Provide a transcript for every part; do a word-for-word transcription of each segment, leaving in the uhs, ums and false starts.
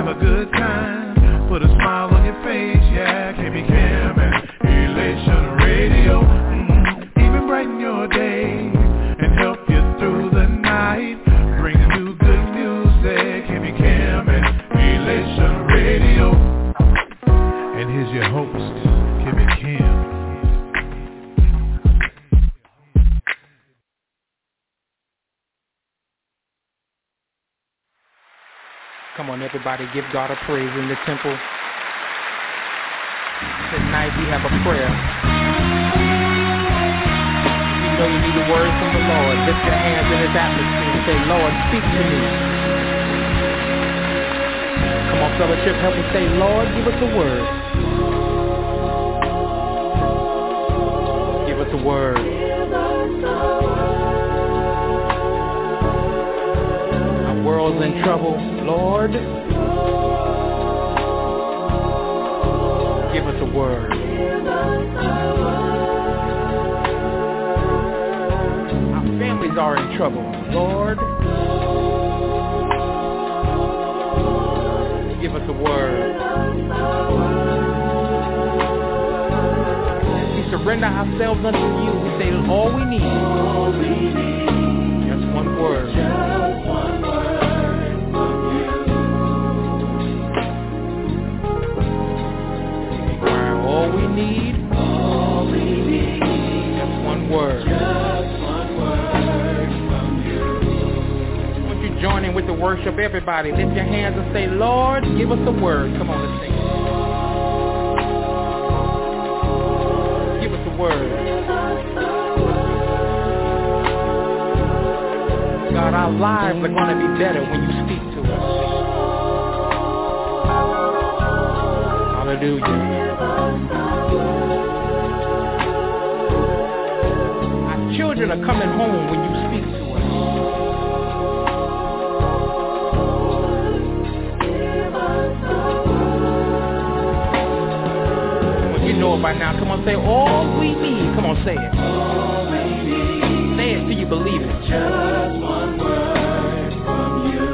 have a good time, put a smile on your face, yeah. K B Cam and Elation Radio, mm-hmm. Even brighten your day and help you through the night. Bring you good music, K B Cam and Elation Radio. And here's your host, K B Cam. Come on, everybody, give God a praise in the temple. Tonight we have a prayer. You know you need a word from the Lord. Lift your hands in His atmosphere and say, Lord, speak to me. Come on, fellowship, help me say, Lord, give us a word. Give us a word. Our world's in trouble. Lord, give us a word. Our families are in trouble. Lord, give us a word. We surrender ourselves unto you. We say all we need. Just one word. All we need, all we need, just one word, just one word from you. Won't you join in with the worship, everybody? Lift your hands and say, Lord, give us a word. Come on, let's sing. Give us a word. God, our lives are going to be better when you speak to us. Hallelujah. Children are coming home when you speak to us. Well, you know it by now. Come on, say all we need. Come on, say it. All we need. Say it till you believe it. Just one word from you.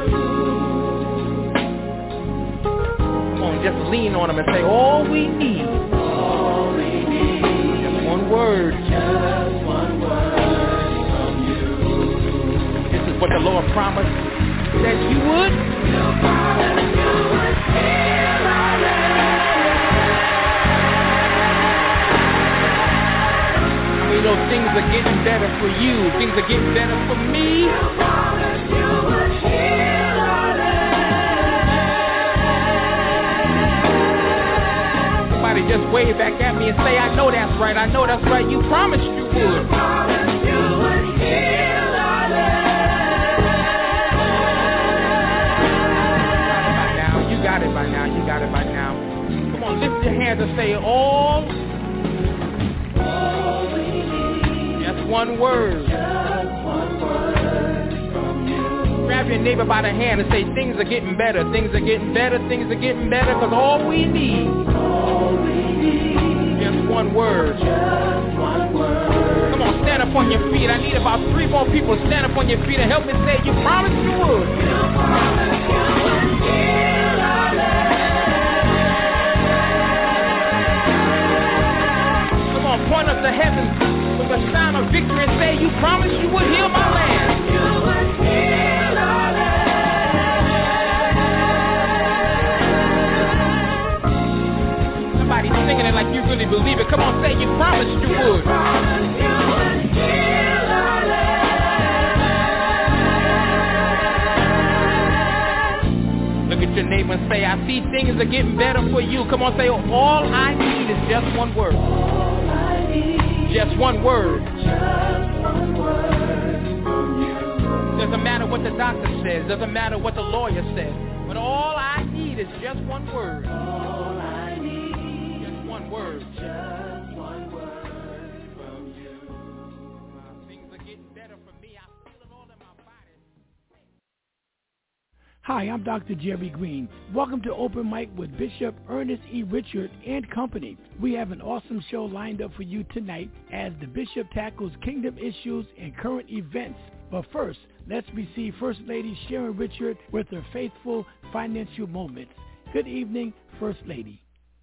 Come on, just lean on them and say all we need. All we need. Just one word. Just one word. What the Lord promised that you would. You promised you would heal our land. We know things are getting better for you. Things are getting better for me. You promised you would heal our land. Somebody just wave back at me and say, I know that's right. I know that's right. You promised you would. You promised you would heal. You got it by now, you got it by now. Come on, lift your hands and say all. All we need. Just one word. Just one word from you. Grab your neighbor by the hand and say things are getting better, things are getting better, things are getting better, because all we need. All we need. Just one word. Just one word. Come on, stand up on your feet. I need about three more people to stand up on your feet and help me say you promised you would. You promised you would. Point up to heaven with a sound of victory and say, you promised you would heal my land. You would heal our land. Somebody singing it like you really believe it. Come on, say you promised you would. You promised you would heal our land. Look at your neighbor and say, I see things are getting better for you. Come on, say, all I need is just one word. Just one word. Just one word from you. Doesn't matter what the doctor says. Doesn't matter what the lawyer says. But all I need is just one word. All I need. Just one word. Just one word from you. Uh, things are getting better for me. I feel it all in my body. Hi, I'm Doctor Jerry Green. Welcome to Open Mic with Bishop Ernest E. Richard and Company. We have an awesome show lined up for you tonight as the Bishop tackles kingdom issues and current events. But first, let's receive First Lady Sharon Richard with her faithful financial moments. Good evening, First Lady.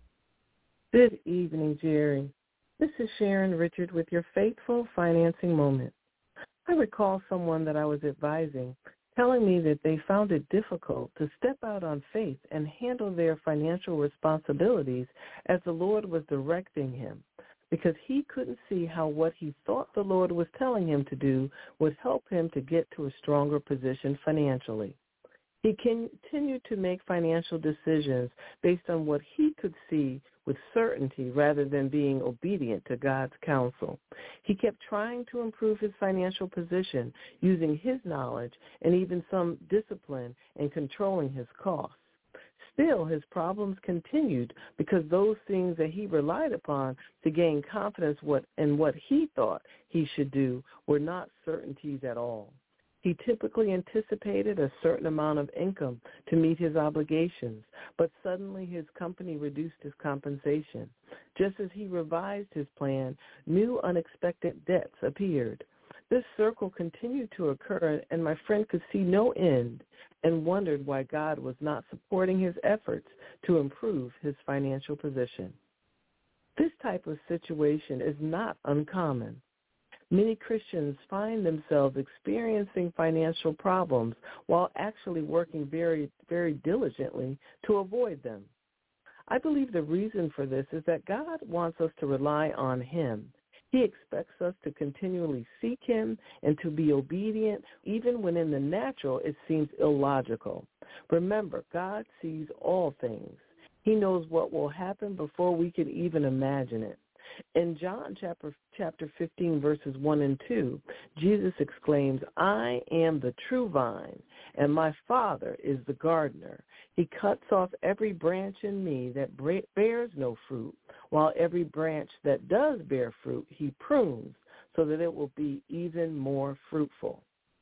Good evening, Jerry. This is Sharon Richard with your faithful financing moment. I recall someone that I was advising telling me that they found it difficult to step out on faith and handle their financial responsibilities as the Lord was directing him, because he couldn't see how what he thought the Lord was telling him to do would help him to get to a stronger position financially. He continued to make financial decisions based on what he could see with certainty rather than being obedient to God's counsel. He kept trying to improve his financial position using his knowledge and even some discipline in controlling his costs. Still, his problems continued because those things that he relied upon to gain confidence what, in what he thought he should do were not certainties at all. He typically anticipated a certain amount of income to meet his obligations, but suddenly his company reduced his compensation. Just as he revised his plan, new unexpected debts appeared. This circle continued to occur, and my friend could see no end and wondered why God was not supporting his efforts to improve his financial position. This type of situation is not uncommon. Many Christians find themselves experiencing financial problems while actually working very, very diligently to avoid them. I believe the reason for this is that God wants us to rely on him. He expects us to continually seek him and to be obedient even when in the natural it seems illogical. Remember, God sees all things. He knows what will happen before we can even imagine it. In John chapter, chapter fifteen, verses one and two, Jesus exclaims, "I am the true vine, and my Father is the gardener. He cuts off every branch in me that bears no fruit, while every branch that does bear fruit he prunes, so that it will be even more fruitful."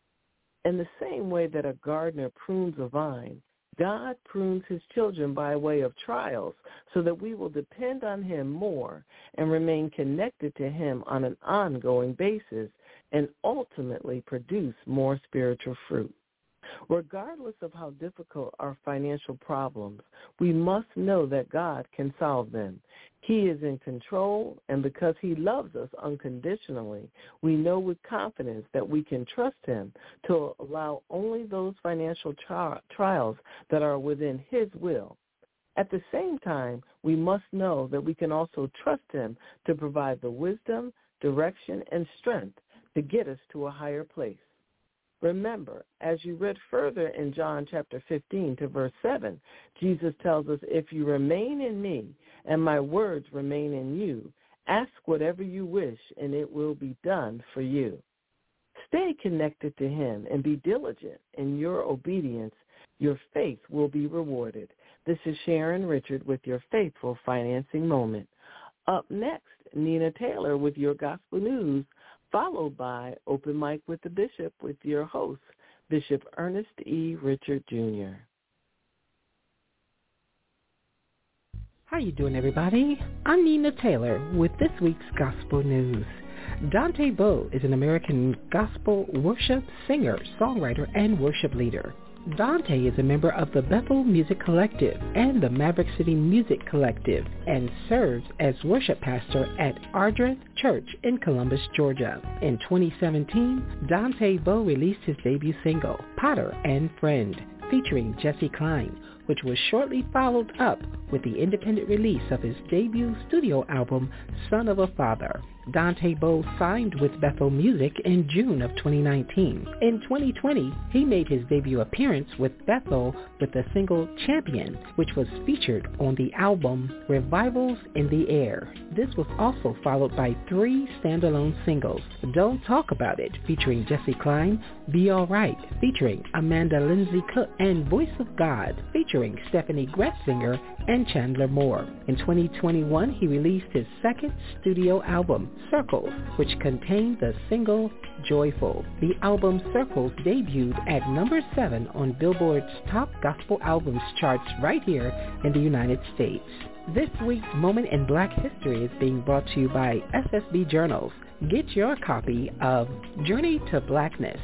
In the same way that a gardener prunes a vine, God prunes his children by way of trials so that we will depend on him more and remain connected to him on an ongoing basis and ultimately produce more spiritual fruit. Regardless of how difficult our financial problems, we must know that God can solve them. He is in control, and because he loves us unconditionally, we know with confidence that we can trust him to allow only those financial tri- trials that are within his will. At the same time, we must know that we can also trust him to provide the wisdom, direction, and strength to get us to a higher place. Remember, as you read further in John chapter fifteen to verse seven, Jesus tells us, "If you remain in me and my words remain in you, ask whatever you wish and it will be done for you." Stay connected to him and be diligent in your obedience. Your faith will be rewarded. This is Sharon Richard with your faithful financing moment. Up next, Nina Taylor with your gospel news, followed by Open Mic with the Bishop with your host, Bishop Ernest E. Richard Junior How you doing, everybody? I'm Nina Taylor with this week's Gospel News. Dante Bowe is an American gospel worship singer, songwriter, and worship leader. Dante is a member of the Bethel Music Collective and the Maverick City Music Collective and serves as worship pastor at Ardreth Church in Columbus, Georgia. In twenty seventeen, Dante Bowe released his debut single, Potter and Friend, featuring Jesse Klein, which was shortly followed up with the independent release of his debut studio album, Son of a Father. Dante Bowe signed with Bethel Music in June of twenty nineteen. In twenty twenty, he made his debut appearance with Bethel with the single Champion, which was featured on the album Revivals in the Air. This was also followed by three standalone singles, Don't Talk About It, featuring Jesse Klein, Be Alright, featuring Amanda Lindsay Cook, and Voice of God, featuring Stephanie Gretzinger and Chandler Moore. In twenty twenty-one, he released his second studio album, Circles, which contained the single Joyful. The album Circles debuted at number seven on Billboard's Top Gospel Albums charts right here in the United States. This week's Moment in Black History is being brought to you by S S B Journals. Get your copy of Journey to Blackness,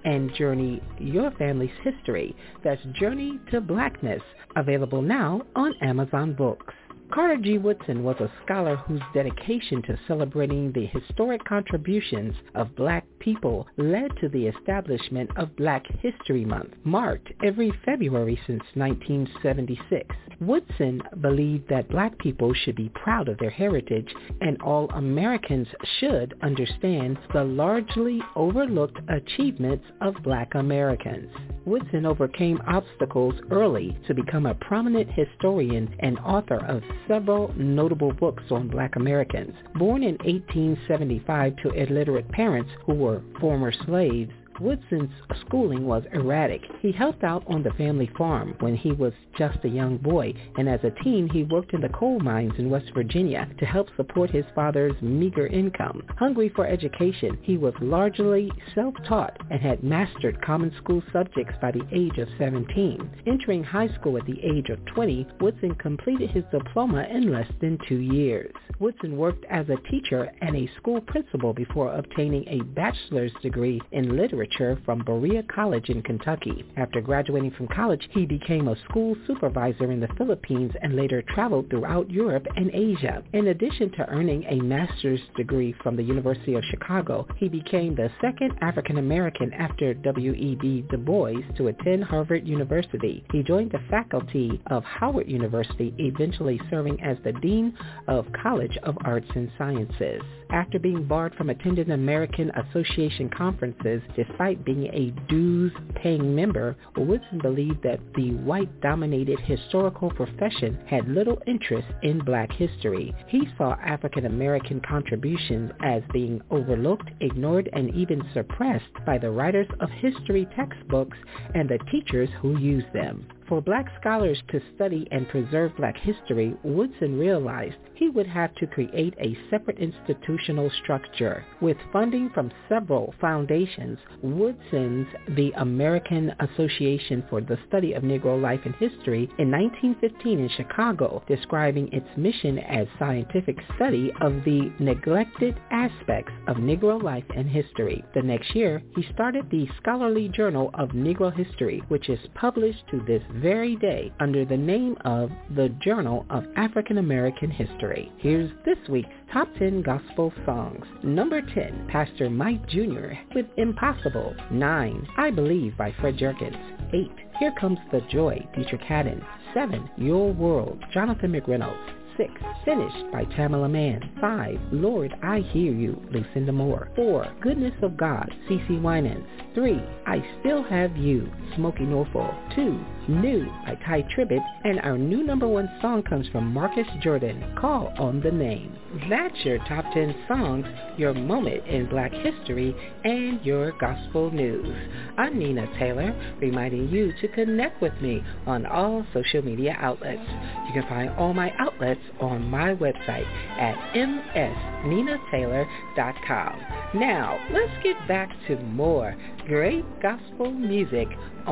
and journey your family's history. That's Journey to Blackness, available now on Amazon Books. Carter G. Woodson was a scholar whose dedication to celebrating the historic contributions of black people led to the establishment of Black History Month, marked every February since nineteen seventy-six. Woodson believed that black people should be proud of their heritage and all Americans should understand the largely overlooked achievements of black Americans. Woodson overcame obstacles early to become a prominent historian and author of several notable books on black Americans. Born in eighteen seventy-five to illiterate parents who were former slaves, Woodson's schooling was erratic. He helped out on the family farm when he was just a young boy, and as a teen he worked in the coal mines in West Virginia to help support his father's meager income. Hungry for education, he was largely self-taught and had mastered common school subjects by the age of seventeen. Entering high school at the age of twenty, Woodson completed his diploma in less than two years. Woodson worked as a teacher and a school principal before obtaining a bachelor's degree in literature from Berea College in Kentucky. After graduating from college, he became a school supervisor in the Philippines and later traveled throughout Europe and Asia. In addition to earning a master's degree from the University of Chicago, he became the second African American after W E B Du Bois to attend Harvard University. He joined the faculty of Howard University, eventually serving as the Dean of College of Arts and Sciences. After being barred from attending American Association conferences despite being a dues-paying member, Woodson believed that the white-dominated historical profession had little interest in black history. He saw African American contributions as being overlooked, ignored, and even suppressed by the writers of history textbooks and the teachers who used them. For black scholars to study and preserve black history, Woodson realized he would have to create a separate institutional structure. With funding from several foundations, Woodson's The American Association for the Study of Negro Life and History in nineteen fifteen in Chicago, describing its mission as scientific study of the neglected aspects of Negro life and history. The next year, he started the scholarly Journal of Negro History, which is published to this very day under the name of the Journal of African American History. Here's this week's Top ten Gospel Songs. Number ten, Pastor Mike Junior with Impossible. nine, I Believe by Fred Jerkins. eight, Here Comes the Joy, Dietrich Haddon. seven, Your World, Jonathan McReynolds. six, Finished by Tamela Mann. five, Lord, I Hear You, Lucinda Moore. four, Goodness of God, C C Winans. three, I Still Have You, Smokey Norfolk. two, New by Ty Tribbett. And our new number one song comes from Marcus Jordan, Call on the Name. That's your top ten songs, your moment in black history, and your gospel news. I'm Nina Taylor, reminding you to connect with me on all social media outlets. You can find all my outlets on my website at m s nina taylor dot com. Now, let's get back to more great gospel music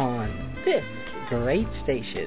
on this great station.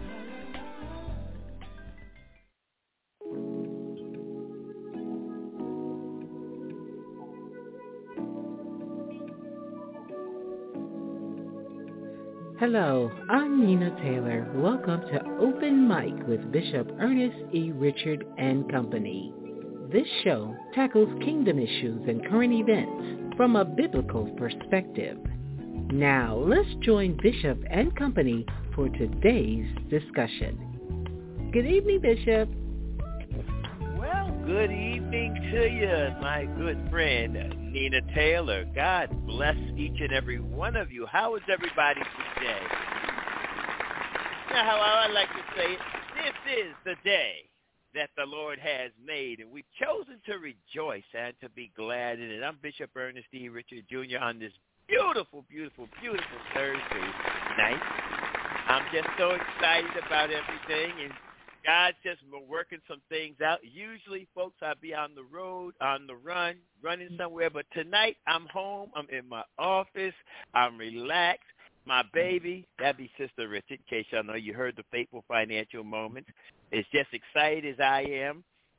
Hello, I'm Nina Taylor. Welcome to Open Mic with Bishop Ernest E. Richard and Company. This show tackles kingdom issues and current events from a biblical perspective. Now, let's join Bishop and Company for today's discussion. Good evening, Bishop. Well, good evening to you, my good friend, Nina Taylor. God bless each and every one of you. How is everybody today? Now, how I like to say it, this is the day that the Lord has made, and we've chosen to rejoice and to be glad in it. I'm Bishop Ernest E. Richard Junior on this beautiful, beautiful, beautiful Thursday night. I'm just so excited about everything, and God's just working some things out. Usually, folks, I'll be on the road, on the run, running somewhere, but tonight I'm home. I'm in my office. I'm relaxed. My baby, that'd be Sister Richard, in case y'all know you heard the Faithful Financial Moments, is just excited as I am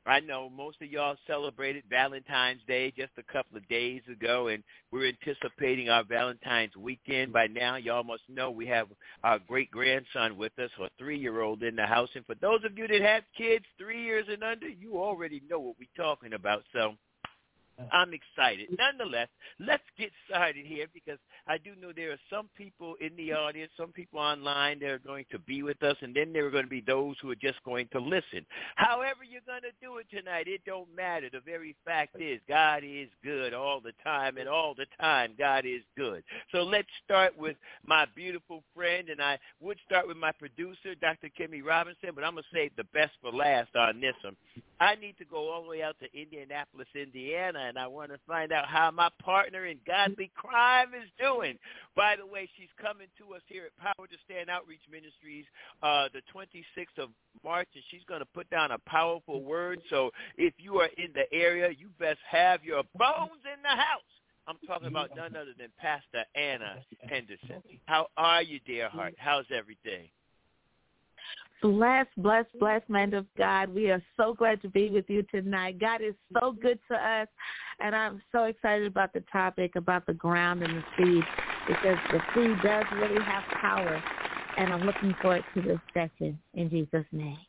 I know most of y'all celebrated Valentine's Day just a couple of days ago, and we're anticipating our Valentine's weekend. By now, y'all must know we have our great-grandson with us, or three-year-old in the house. And for those of you that have kids three years and under, you already know what we're talking about. So I'm excited. Nonetheless, let's get started here, because I do know there are some people in the audience, some people online that are going to be with us, and then there are going to be those who are just going to listen. However you're going to do it tonight, it don't matter. The very fact is God is good all the time, and all the time God is good. So let's start with my beautiful friend, and I would start with my producer, Doctor Kimmy Robinson, but I'm going to save the best for last on this one. I need to go all the way out to Indianapolis, Indiana, and I want to find out how my partner in godly crime is doing. By the way, she's coming to us here at Power to Stand Outreach Ministries uh, the twenty-sixth of March, and she's going to put down a powerful word. So if you are in the area, you best have your bones in the house. I'm talking about none other than Pastor Anna Henderson. How are you, dear heart? How's everything? Blessed, blessed, blessed man of God. We are so glad to be with you tonight. God is so good to us, and I'm so excited about the topic, about the ground and the seed, because the seed does really have power, and I'm looking forward to this session in Jesus' name.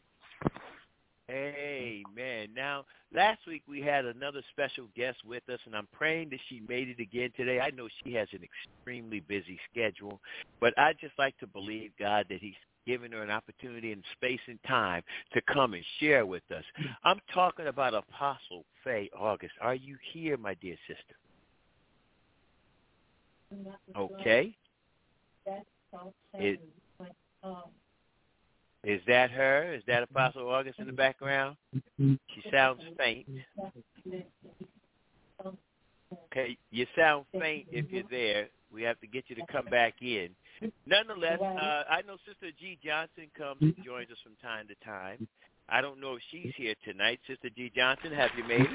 Amen. Now, last week we had another special guest with us, and I'm praying that she made it again today. I know she has an extremely busy schedule, but I just like to believe, God, that he's giving her an opportunity and space and time to come and share with us. I'm talking about Apostle Faye August. Are you here, my dear sister? Okay. Is, is that her? Is that Apostle August in the background? She sounds faint. Okay, you sound faint if you're there. We have to get you to come back in. Nonetheless, uh, I know Sister G. Johnson comes and joins us from time to time. I don't know if she's here tonight. Sister G. Johnson, have you made it?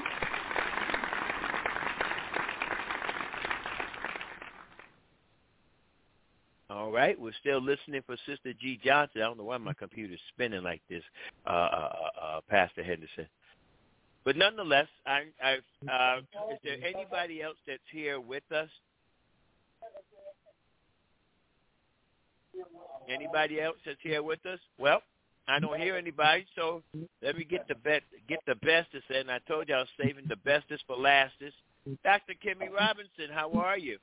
All right, we're still listening for Sister G. Johnson. I don't know why my computer's spinning like this, uh, uh, uh, Pastor Henderson. But nonetheless, I, I, uh, is there anybody else that's here with us? Anybody else that's here with us? Well, I don't hear anybody, so let me get the best, get the bestest in. I told you I was saving the bestest for lastest. Doctor Kimmy Robinson, how are you?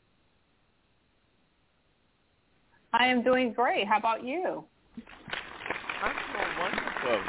I am doing great. How about you? I'm doing wonderful.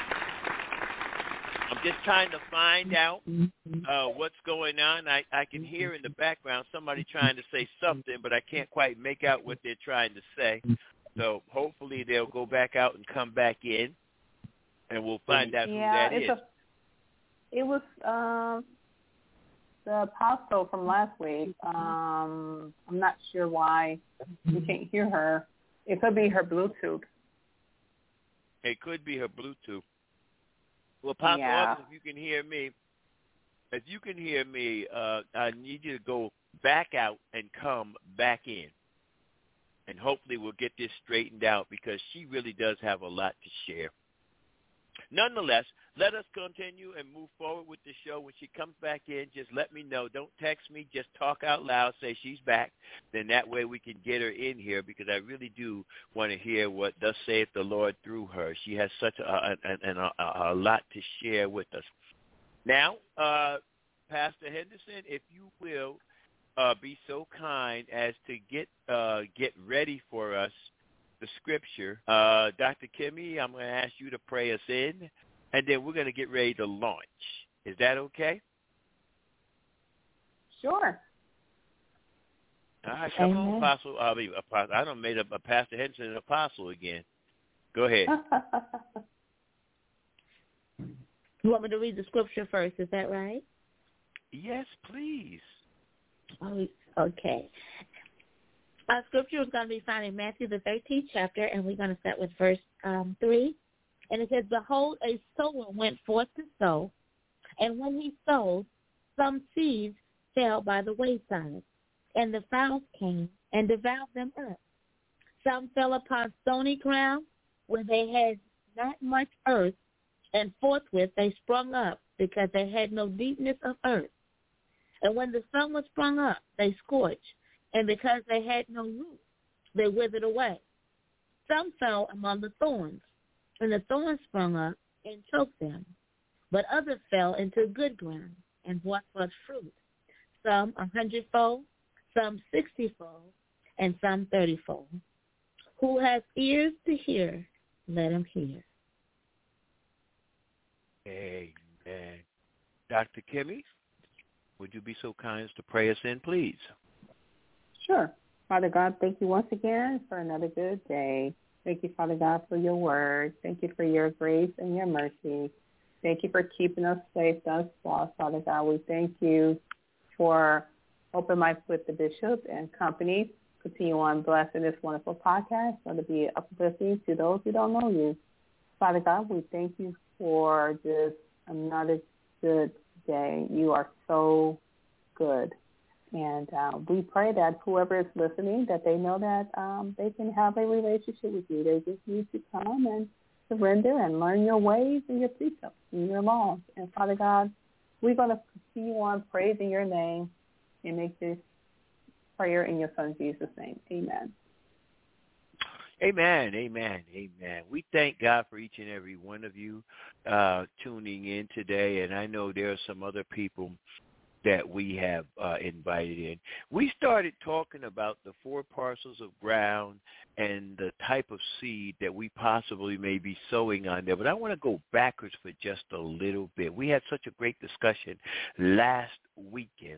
I'm just trying to find out uh, what's going on. I, I can hear in the background somebody trying to say something, but I can't quite make out what they're trying to say. So hopefully they'll go back out and come back in, and we'll find out yeah, who that it's is. A, it was um, the apostle from last week. Um, I'm not sure why you can't hear her. It could be her Bluetooth. It could be her Bluetooth. Well, Apostle yeah. August, if you can hear me, if you can hear me, uh, I need you to go back out and come back in. And hopefully we'll get this straightened out, because she really does have a lot to share. Nonetheless, let us continue and move forward with the show. When she comes back in, just let me know. Don't text me. Just talk out loud. Say she's back. Then that way we can get her in here, because I really do want to hear what thus saith the Lord through her. She has such a, a, a, a, a lot to share with us. Now, uh, Pastor Henderson, if you will uh, be so kind as to get uh, get ready for us the scripture. Uh, Doctor Kimmy, I'm going to ask you to pray us in, and then we're going to get ready to launch. Is that okay? Sure. All right, come Amen. on, Apostle. I mean, Apostle. I done made up a Pastor Henderson an apostle again. Go ahead. You want me to read the scripture first? Is that right? Yes, please. Oh, okay. Our scripture is going to be found in Matthew, the thirteenth chapter, and we're going to start with verse um, three. And it says, "Behold, a sower went forth to sow, and when he sowed, some seeds fell by the wayside, and the fowls came and devoured them up. Some fell upon stony ground, where they had not much earth, And forthwith they sprung up, because they had no deepness of earth. And when the sun was sprung up, they scorched, and because they had no root, they withered away. Some fell among the thorns, and the thorns sprung up and choked them. But others fell into good ground and brought forth fruit, some a hundredfold, some sixtyfold, and some thirtyfold. Who has ears to hear, let him hear. Amen. Doctor Kimmy, would you be so kind as to pray us in, please? Sure. Father God, thank you once again for another good day. Thank you, Father God, for your word. Thank you for your grace and your mercy. Thank you for keeping us safe thus far, Father God. We thank you for Open Mic with the Bishop and company. Continue on blessing this wonderful podcast. Let it be uplifting to those who don't know you. Father God, we thank you for just another good day. You are so good. And uh, we pray that whoever is listening, that they know that um, they can have a relationship with you. They just need to come and surrender and learn your ways and your precepts and your laws. And Father God, we're going to continue on praising your name and make this prayer in your Son Jesus' name. Amen. Amen, amen, amen. We thank God for each and every one of you uh, tuning in today, and I know there are some other people that we have uh, invited in. We started talking about the four parcels of ground and the type of seed that we possibly may be sowing on there, but I want to go backwards for just a little bit. We had such a great discussion last weekend.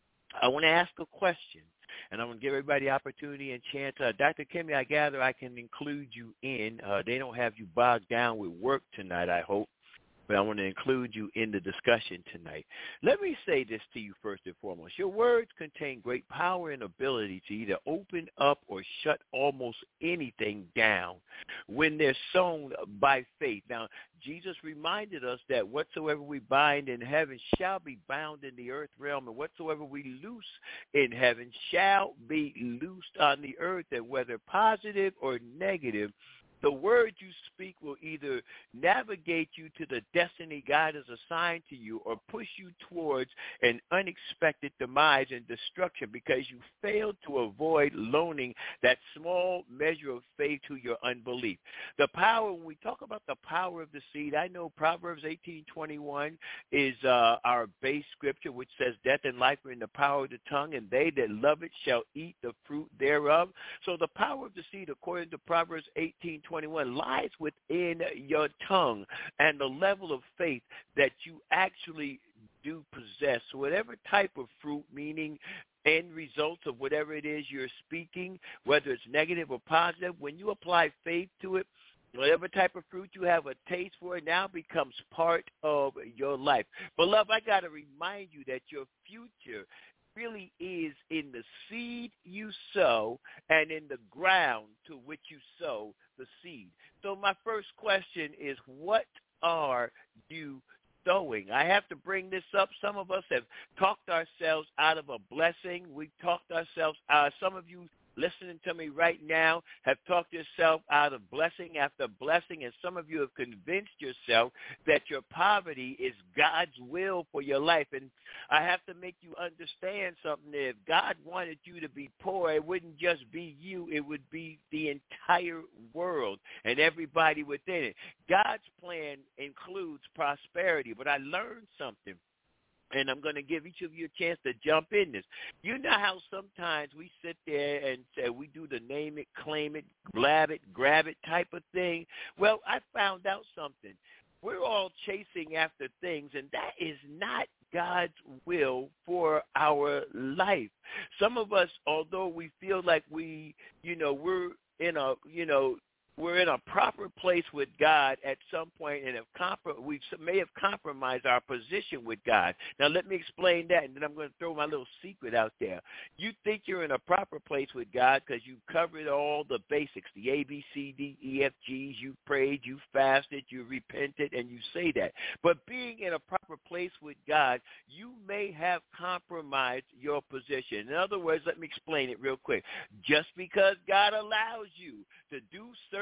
I want to ask a question. And I'm going to give everybody the opportunity and chance. Uh, Doctor Kimmy, I gather I can include you in. Uh, they don't have you bogged down with work tonight, I hope. But I want to include you in the discussion tonight. Let me say this to you first and foremost. Your words contain great power and ability to either open up or shut almost anything down when they're sown by faith. Now, Jesus reminded us that whatsoever we bind in heaven shall be bound in the earth realm, and whatsoever we loose in heaven shall be loosed on the earth, and whether positive or negative, the word you speak will either navigate you to the destiny God has assigned to you or push you towards an unexpected demise and destruction because you failed to avoid loaning that small measure of faith to your unbelief. The power, when we talk about the power of the seed, I know Proverbs eighteen twenty-one is uh, our base scripture, which says death and life are in the power of the tongue, and they that love it shall eat the fruit thereof. So the power of the seed, according to Proverbs eighteen twenty-one, lies within your tongue and the level of faith that you actually do possess. So whatever type of fruit, meaning end results of whatever it is you're speaking, whether it's negative or positive, when you apply faith to it, whatever type of fruit you have a taste for, it now becomes part of your life. Beloved, I got to remind you that your future really is in the seed you sow and in the ground to which you sow the seed. So my first question is, what are you sowing? I have to bring this up. Some of us have talked ourselves out of a blessing. We've talked ourselves out. Some of you listening to me right now have talked yourself out of blessing after blessing, and some of you have convinced yourself that your poverty is God's will for your life. And I have to make you understand something. If God wanted you to be poor, it wouldn't just be you. It would be the entire world and everybody within it. God's plan includes prosperity, but I learned something. And I'm going to give each of you a chance to jump in this. You know how sometimes we sit there and say we do the name it, claim it, blab it, grab it type of thing? Well, I found out something. We're all chasing after things, and that is not God's will for our life. Some of us, although we feel like we, you know, we're in a, you know, we're in a proper place with God at some point, and have comprom- we may have compromised our position with God. Now, let me explain that, and then I'm going to throw my little secret out there. You think you're in a proper place with God because you covered all the basics, the A, B, C, D, E, F, Gs. You prayed, you fasted, you repented, and you say that. But being in a proper place with God, you may have compromised your position. In other words, let me explain it real quick. Just because God allows you to do certain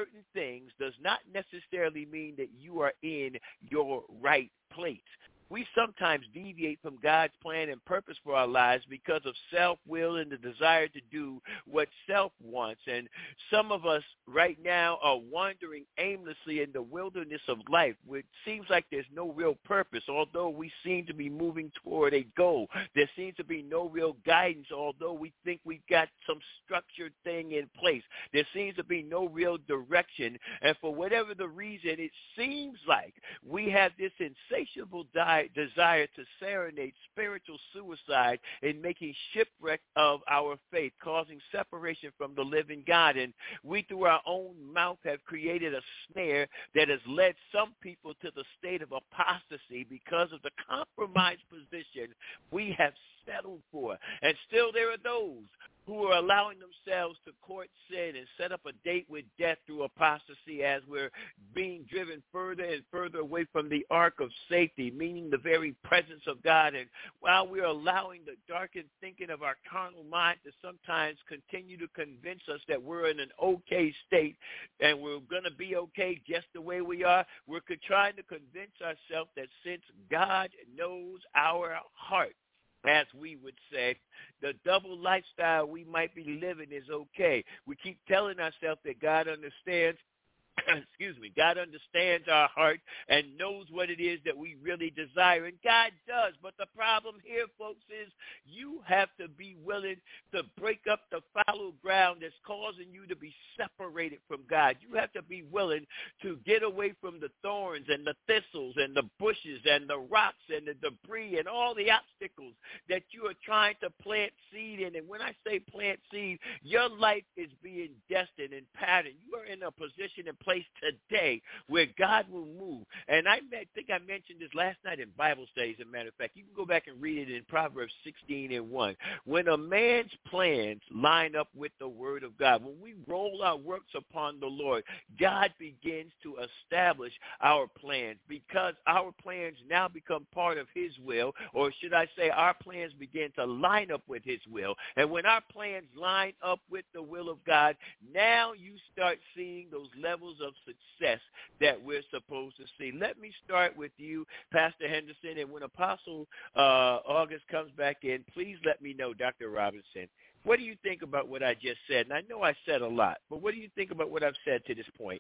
certain things does not necessarily mean that you are in your right place. We sometimes deviate from God's plan and purpose for our lives because of self-will and the desire to do what self wants. And some of us right now are wandering aimlessly in the wilderness of life, which seems like there's no real purpose, although we seem to be moving toward a goal. There seems to be no real guidance, although we think we've got some structured thing in place. There seems to be no real direction. And for whatever the reason, it seems like we have this insatiable desire desire to serenade spiritual suicide in making shipwreck of our faith, causing separation from the living God. And we, through our own mouth, have created a snare that has led some people to the state of apostasy because of the compromised position we have settled for. And still there are those who are allowing themselves to court sin and set up a date with death through apostasy as we're being driven further and further away from the ark of safety, meaning the very presence of God. And while we're allowing the darkened thinking of our carnal mind to sometimes continue to convince us that we're in an okay state and we're going to be okay just the way we are, we're trying to convince ourselves that since God knows our heart, as we would say, the double lifestyle we might be living is okay. We keep telling ourselves that God understands, excuse me, God understands our heart and knows what it is that we really desire, and God does. But the problem here, folks, is you have to be willing to break up the fallow ground that's causing you to be separated from God. You have to be willing to get away from the thorns and the thistles and the bushes and the rocks and the debris and all the obstacles that you are trying to plant seed in. And when I say plant seed, your life is being destined and patterned. You are in a position and place today where God will move. And I think I mentioned this last night in Bible studies, as a matter of fact. You can go back and read it in Proverbs sixteen and one. When a man's plans line up with the word of God, when we roll our works upon the Lord, God begins to establish our plans because our plans now become part of his will, or should I say our plans begin to line up with his will. And when our plans line up with the will of God, now you start seeing those levels of success that we're supposed to see. Let me start with you, Pastor Henderson, and when Apostle uh, August comes back in, please let me know, Doctor Robinson, what do you think about what I just said? And I know I said a lot, but what do you think about what I've said to this point?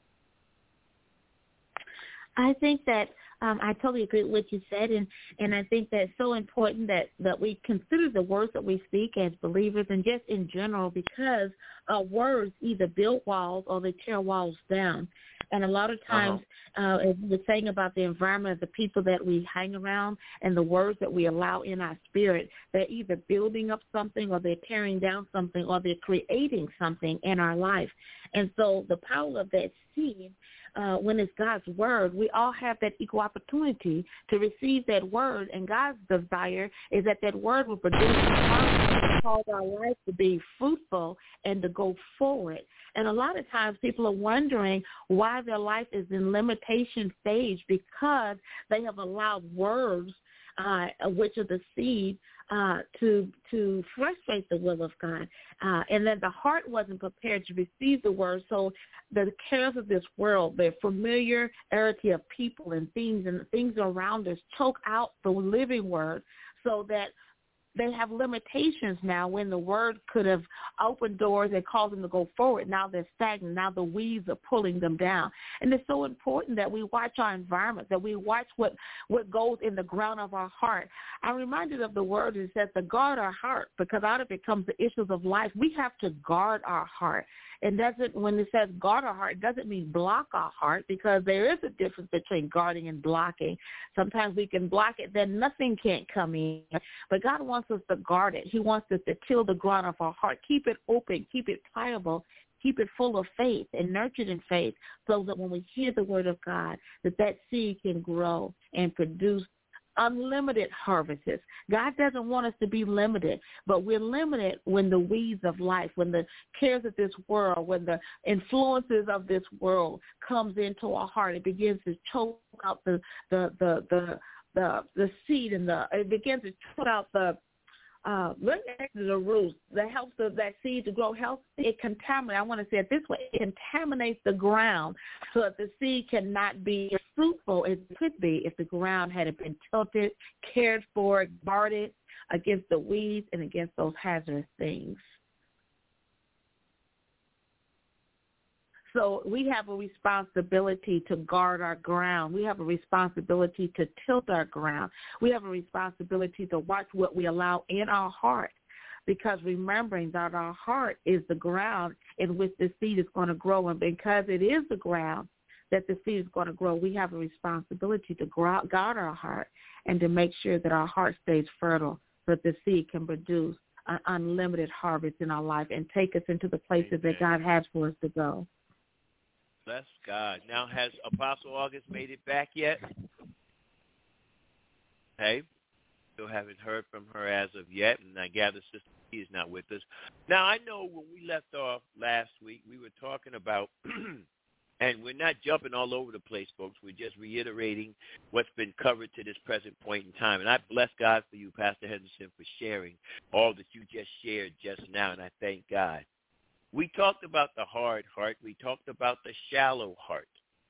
I think that um, I totally agree with what you said, and, and I think that it's so important that, that we consider the words that we speak as believers and just in general, because uh, words either build walls or they tear walls down. And a lot of times, uh-huh. uh, as we were saying about the environment of the people that we hang around and the words that we allow in our spirit, they're either building up something or they're tearing down something or they're creating something in our life. And so the power of that seed, uh, when it's God's word, we all have that equal opportunity to receive that word. And God's desire is that that word will produce and cause our life to be fruitful and to go forward. And a lot of times people are wondering why their life is in limitation stage because they have allowed words, uh, which are the seed, uh, to to frustrate the will of God. Uh, and then the heart wasn't prepared to receive the word. So the cares of this world, the familiarity of people and things and things around us choke out the living word so that they have limitations now when the word could have opened doors and caused them to go forward. Now they're stagnant. Now the weeds are pulling them down. And it's so important that we watch our environment, that we watch what, what goes in the ground of our heart. I'm reminded of the word that says to guard our heart, because out of it comes the issues of life. We have to guard our heart. It doesn't, when it says guard our heart, it doesn't mean block our heart, because there is a difference between guarding and blocking. Sometimes we can block it, then nothing can't come in. But God wants us to guard it. He wants us to till the ground of our heart, keep it open, keep it pliable, keep it full of faith and nurtured in faith, so that when we hear the word of God, that that seed can grow and produce unlimited harvests. God doesn't want us to be limited, but we're limited when the weeds of life, when the cares of this world, when the influences of this world comes into our heart. It begins to choke out the the the the the, the seed, and the it begins to choke out the uh, look at the roots that helps the, that seed to grow healthy. It contaminates, I want to say it this way, it contaminates the ground so that the seed cannot be as fruitful as it could be if the ground had been tilted, cared for, guarded against the weeds and against those hazardous things. So we have a responsibility to guard our ground. We have a responsibility to tilt our ground. We have a responsibility to watch what we allow in our heart, because remembering that our heart is the ground in which the seed is going to grow, and because it is the ground that the seed is going to grow, we have a responsibility to guard our heart and to make sure that our heart stays fertile so that the seed can produce an unlimited harvest in our life and take us into the places Amen. that God has for us to go. Bless God. Now, has Apostle August made it back yet? Hey, still haven't heard from her as of yet, and I gather Sister T is not with us. Now, I know when we left off last week, we were talking about, and we're not jumping all over the place, folks. We're just reiterating what's been covered to this present point in time. And I bless God for you, Pastor Henderson, for sharing all that you just shared just now, and I thank God. We talked about the hard heart. We talked about the shallow heart.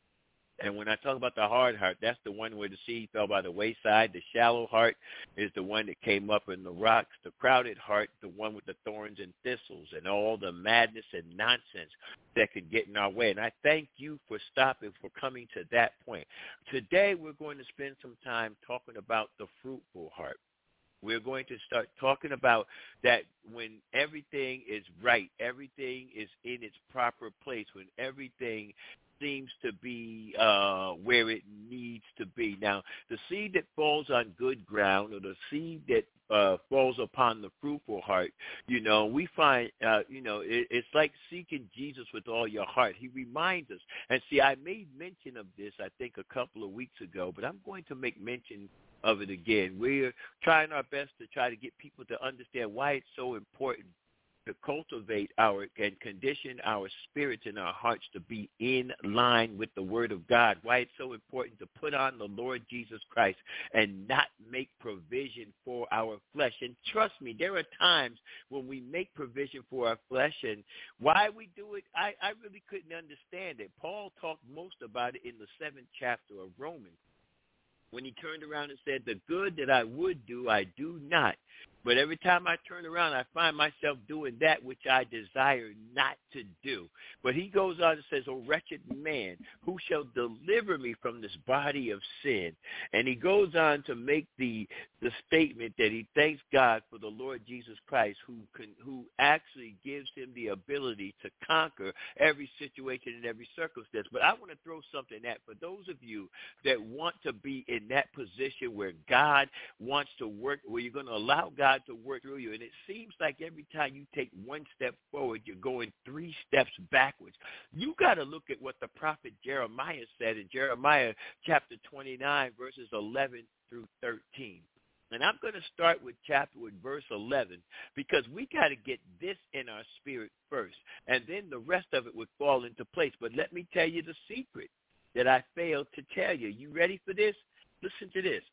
And when I talk about the hard heart, that's the one where the seed fell by the wayside. The shallow heart is the one that came up in the rocks. The crowded heart, the one with the thorns and thistles and all the madness and nonsense that could get in our way. And I thank you for stopping, for coming to that point. Today we're going to spend some time talking about the fruitful heart. We're going to start talking about that when everything is right, everything is in its proper place, when everything seems to be uh, where it needs to be. Now, the seed that falls on good ground, or the seed that uh, falls upon the fruitful heart, you know, we find, uh, you know, it, it's like seeking Jesus with all your heart. He reminds us. And see, I made mention of this, I think, a couple of weeks ago, but I'm going to make mention of it again. We're trying our best to try to get people to understand why it's so important to cultivate our and condition our spirits and our hearts to be in line with the Word of God, why it's so important to put on the Lord Jesus Christ and not make provision for our flesh. And trust me, there are times when we make provision for our flesh, and why we do it, I, I really couldn't understand it. Paul talked most about it in the seventh chapter of Romans, when he turned around and said, the good that I would do, I do not. But every time I turn around, I find myself doing that which I desire not to do. But he goes on and says, O wretched man, who shall deliver me from this body of sin? And he goes on to make the the statement that he thanks God for the Lord Jesus Christ, who can, who actually gives him the ability to conquer every situation and every circumstance. But I want to throw something at, for those of you that want to be in that position where God wants to work, where you're going to allow God to work through you. And it seems like every time you take one step forward, you're going three steps backwards. You got to look at what the prophet Jeremiah said in Jeremiah chapter twenty-nine, verses eleven through thirteen. And I'm going to start with chapter with verse eleven, because we got to get this in our spirit first, and then the rest of it would fall into place. But let me tell you the secret that I failed to tell you. You ready for this? Listen to this.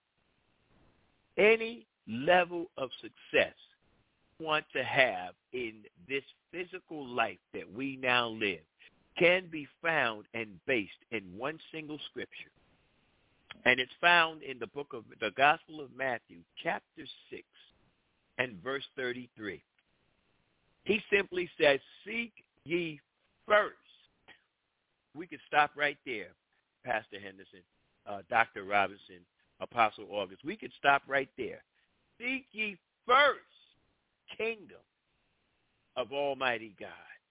Any level of success we want to have in this physical life that we now live can be found and based in one single scripture. And it's found in the book of the Gospel of Matthew, chapter six and verse thirty-three. He simply says, seek ye first. We could stop right there, Pastor Henderson, uh, Doctor Robinson, Apostle August. We could stop right there. Seek ye first kingdom of Almighty God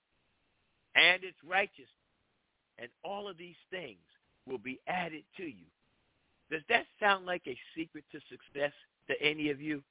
and its righteousness, and all of these things will be added to you. Does that sound like a secret to success to any of you?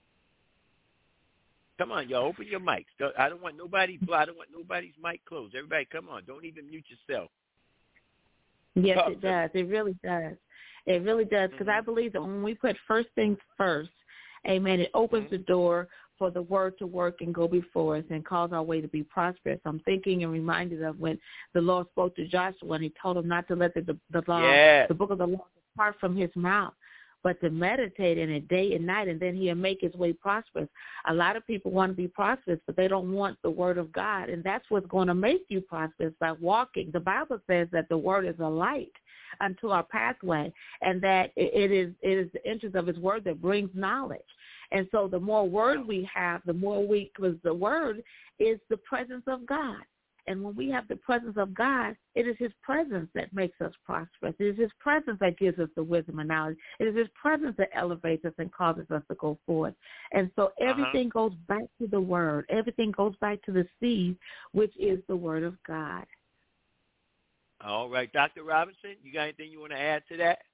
Come on, y'all, open your mics. I don't want nobody, I don't want nobody's mic closed. Everybody, come on, don't even mute yourself. Yes, Talk it does. Me. It really does. It really does, because mm-hmm. I believe that when we put first things first, amen, it opens mm-hmm. the door for the word to work and go before us and cause our way to be prosperous. I'm thinking and reminded of when the Lord spoke to Joshua and he told him not to let the, the, the law, yes. the book of the law depart from his mouth. but to meditate in it day and night, and then he'll make his way prosperous. A lot of people want to be prosperous, but they don't want the word of God, and that's what's going to make you prosperous, by walking. The Bible says that the word is a light unto our pathway, and that it is it is the interest of his word that brings knowledge. And so the more word we have, the more we, because the word is the presence of God. And when we have the presence of God, it is his presence that makes us prosperous. It is his presence that gives us the wisdom and knowledge. It is his presence that elevates us and causes us to go forward. And so everything uh-huh. goes back to the word. Everything goes back to the seed, which is the word of God. All right. Doctor Robinson, you got anything you want to add to that?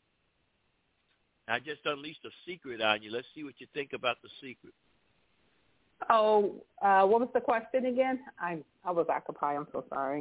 I just unleashed a secret on you. Let's see what you think about the secret. Oh, uh, what was the question again? I I was occupied. I'm so sorry.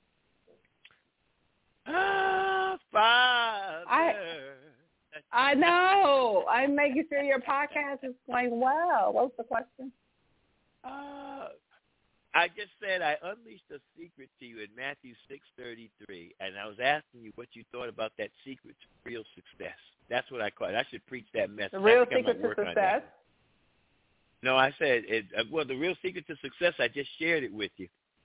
Ah, Father. I, I know. I'm making sure your podcast is going well. What was the question? Uh, I just said I unleashed a secret to you in Matthew six thirty-three, and I was asking you what you thought about that secret to real success. That's what I call it. I should preach that message. The real secret to success? No, I said, it, uh, well, the real secret to success, I just shared it with you.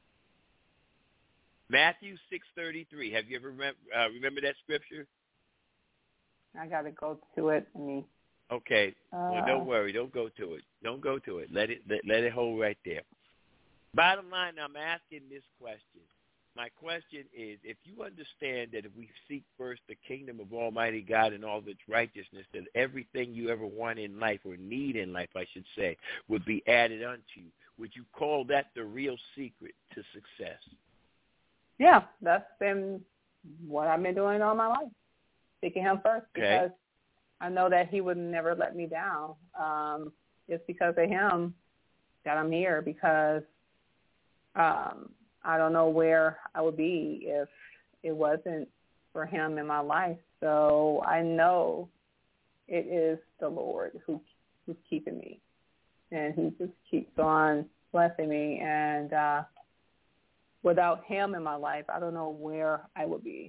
Matthew six thirty-three. Have you ever rem- uh, remember that scripture? I got to go to it. I mean, okay. Uh, well, don't worry. Don't go to it. Don't go to it. Let it let, let it hold right there. Bottom line, I'm asking this question. My question is, if you understand that if we seek first the kingdom of Almighty God and all of its righteousness, that everything you ever want in life, or need in life, I should say, would be added unto you, would you call that the real secret to success? Yeah, that's been what I've been doing all my life, seeking him first, okay. because I know that he would never let me down. Um, it's because of him that I'm here, because um, I don't know where I would be if it wasn't for him in my life. So I know it is the Lord who who's keeping me, and he just keeps on blessing me. And uh, without him in my life, I don't know where I would be.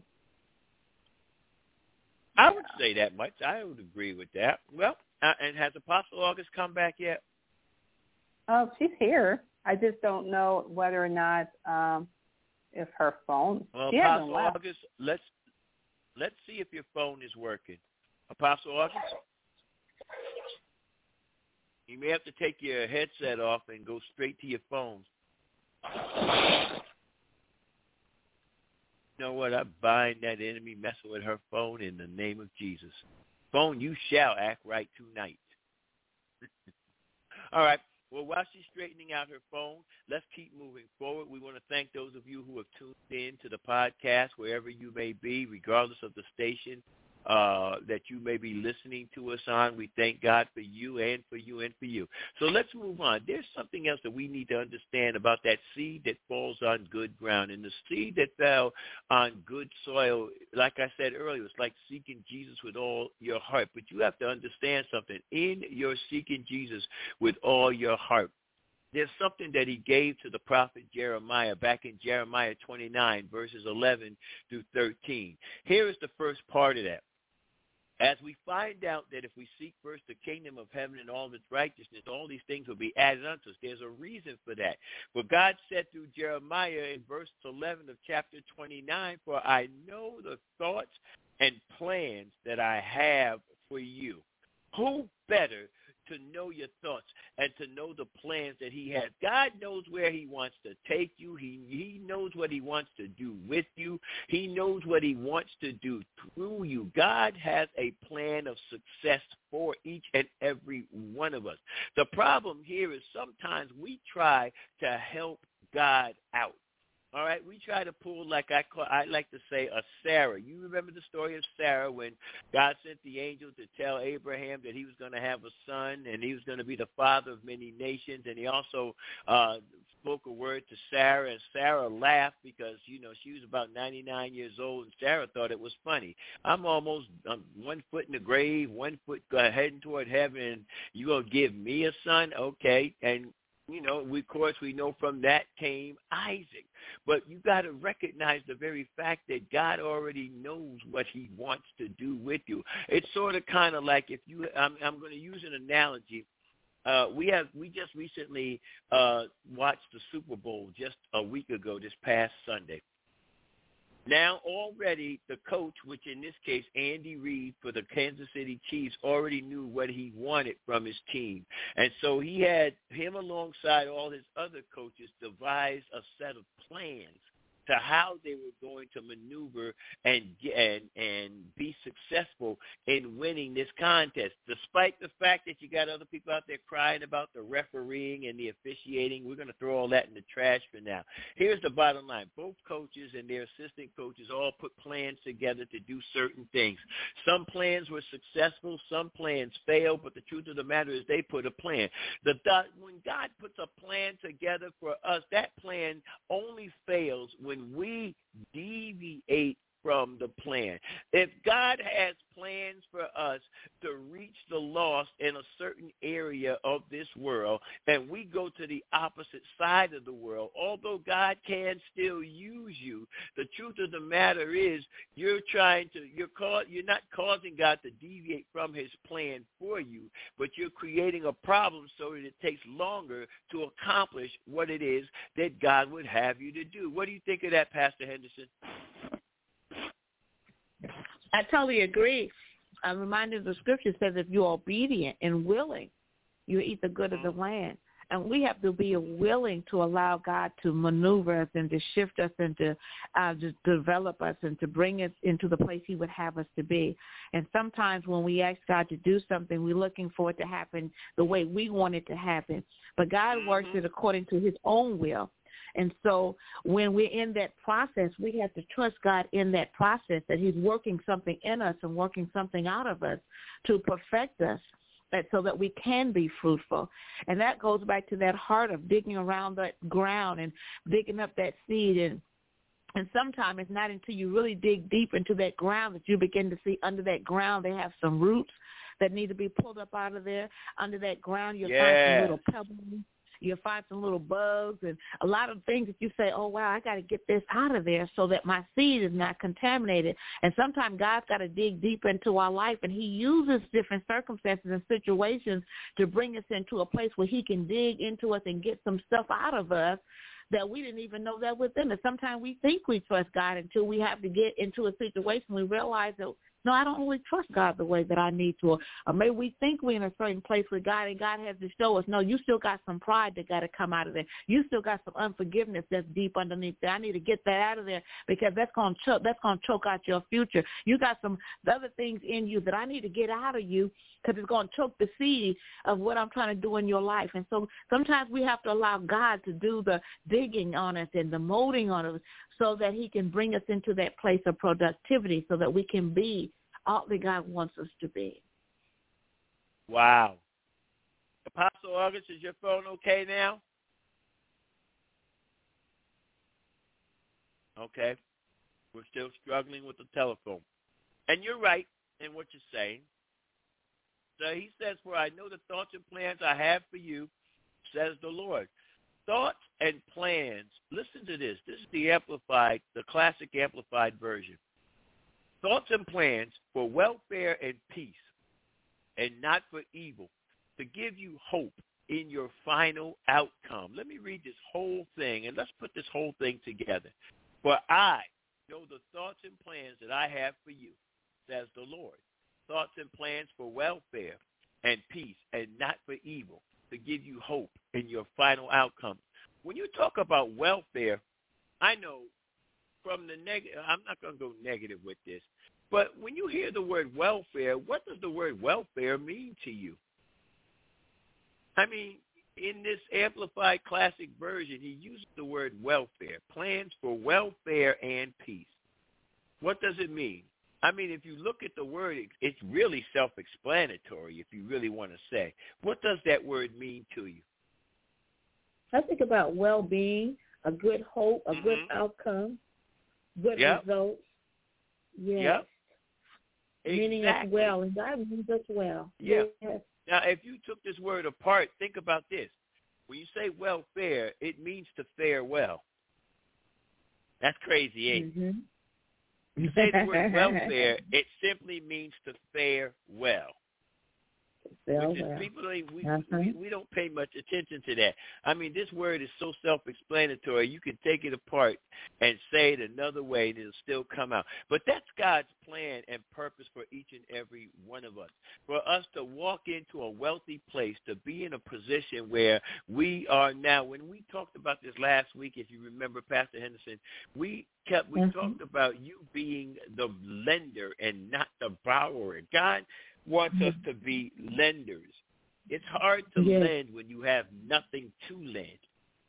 I would say that much. I would agree with that. Well, uh, and has Apostle August come back yet? Oh, she's here. I just don't know whether or not um, if her phone. Well, she Apostle left. August, let's let's see if your phone is working. Apostle August, you may have to take your headset off and go straight to your phone. You know what? I bind that enemy messing with her phone in the name of Jesus. Phone, you shall act right tonight. All right. Well, while she's straightening out her phone, let's keep moving forward. We want to thank those of you who have tuned in to the podcast, wherever you may be, regardless of the station uh, that you may be listening to us on. We thank God for you and for you and for you. So let's move on. There's something else that we need to understand about that seed that falls on good ground. And the seed that fell on good soil, like I said earlier, it's like seeking Jesus with all your heart. But you have to understand something. In your seeking Jesus with all your heart, there's something that he gave to the prophet Jeremiah back in Jeremiah twenty-nine, verses eleven through thirteen. Here is the first part of that. As we find out that if we seek first the kingdom of heaven and all of its righteousness, all these things will be added unto us. There's a reason for that. For God said through Jeremiah in verse eleven of chapter twenty-nine, for I know the thoughts and plans that I have for you. Who better to know your thoughts and to know the plans that he has? God knows where he wants to take you. He he knows what he wants to do with you. He knows what he wants to do through you. God has a plan of success for each and every one of us. The problem here is sometimes we try to help God out. All right, we try to pull, like I call, I like to say, a Sarah. You remember the story of Sarah when God sent the angel to tell Abraham that he was going to have a son and he was going to be the father of many nations, and he also uh, spoke a word to Sarah, and Sarah laughed because, you know, she was about ninety-nine years old, and Sarah thought it was funny. I'm almost um, one foot in the grave, one foot uh, heading toward heaven, and you going to give me a son? Okay, and You know, we, of course, we know from that came Isaac. But you got to recognize the very fact that God already knows what he wants to do with you. It's sort of kind of like if you, I'm, I'm going to use an analogy. Uh, we have we just recently uh, watched the Super Bowl just a week ago, this past Sunday. Now already the coach, which in this case Andy Reid for the Kansas City Chiefs, already knew what he wanted from his team. And so he had him alongside all his other coaches devise a set of plans to how they were going to maneuver and and and be successful in winning this contest, despite the fact that you got other people out there crying about the refereeing and the officiating. We're going to throw all that in the trash for now. Here's the bottom line. Both coaches and their assistant coaches all put plans together to do certain things. Some plans were successful, some plans failed, but the truth of the matter is they put a plan. The When God puts a plan together for us, that plan only fails when we deviate from the plan. If God has plans for us to reach the lost in a certain area of this world, and we go to the opposite side of the world, although God can still use you, the truth of the matter is you're trying to, you're call, you're not causing God to deviate from his plan for you, but you're creating a problem so that it takes longer to accomplish what it is that God would have you to do. What do you think of that, Pastor Henderson? I totally agree. I'm reminded the scripture says if you're obedient and willing, you eat the good of the land. And we have to be willing to allow God to maneuver us and to shift us and to, uh, to develop us and to bring us into the place he would have us to be. And sometimes when we ask God to do something, we're looking for it to happen the way we want it to happen. But God works it according to his own will. And so when we're in that process, we have to trust God in that process, that he's working something in us and working something out of us to perfect us, that so that we can be fruitful. And that goes back to that heart of digging around that ground and digging up that seed. And and sometimes it's not until you really dig deep into that ground that you begin to see under that ground they have some roots that need to be pulled up out of there. Under that ground you'll yeah. find some little pebbles. You'll find some little bugs and a lot of things that you say, oh, wow, I got to get this out of there so that my seed is not contaminated. And sometimes God's got to dig deep into our life, and he uses different circumstances and situations to bring us into a place where he can dig into us and get some stuff out of us that we didn't even know that within us. Sometimes we think we trust God until we have to get into a situation we realize that, no, I don't really trust God the way that I need to. Or, or maybe we think we're in a certain place with God, and God has to show us, no, you still got some pride that got to come out of there. You still got some unforgiveness that's deep underneath there. I need to get that out of there because that's going to choke, that's going to choke out your future. You got some other things in you that I need to get out of you because it's going to choke the seed of what I'm trying to do in your life. And so sometimes we have to allow God to do the digging on us and the molding on us so that he can bring us into that place of productivity so that we can be all that God wants us to be. Wow. Apostle August, is your phone okay now? Okay. We're still struggling with the telephone. And you're right in what you're saying. So he says, for I know the thoughts and plans I have for you, says the Lord. Thoughts and plans. Listen to this. This is the amplified, the classic amplified version. Thoughts and plans for welfare and peace, and not for evil, to give you hope in your final outcome. Let me read this whole thing, and let's put this whole thing together. For I know the thoughts and plans that I have for you, says the Lord. Thoughts and plans for welfare and peace, and not for evil, to give you hope in your final outcome. When you talk about welfare, I know from the negative, I'm not going to go negative with this, but when you hear the word welfare, what does the word welfare mean to you? I mean, in this amplified classic version, he uses the word welfare, plans for welfare and peace. What does it mean? I mean, if you look at the word, it's really self-explanatory, if you really want to say. What does that word mean to you? I think about well-being, a good hope, a mm-hmm. good outcome, good yep. results. Yes. Yep. Meaning exactly. us well, and God means us well. Yeah. Yes. Now, if you took this word apart, think about this. When you say welfare, it means to fare well. That's crazy, ain't it? Mm-hmm. You say the word welfare, it simply means to fare well. Well, Which is well. people don't we, uh-huh. we we don't pay much attention to that. I mean, this word is so self-explanatory. You can take it apart and say it another way, and it'll still come out. But that's God's plan and purpose for each and every one of us. For us to walk into a wealthy place, to be in a position where we are now. When we talked about this last week, if you remember, Pastor Henderson, we kept we mm-hmm. talked about you being the lender and not the borrower. God wants us to be lenders. It's hard to yes. lend when you have nothing to lend.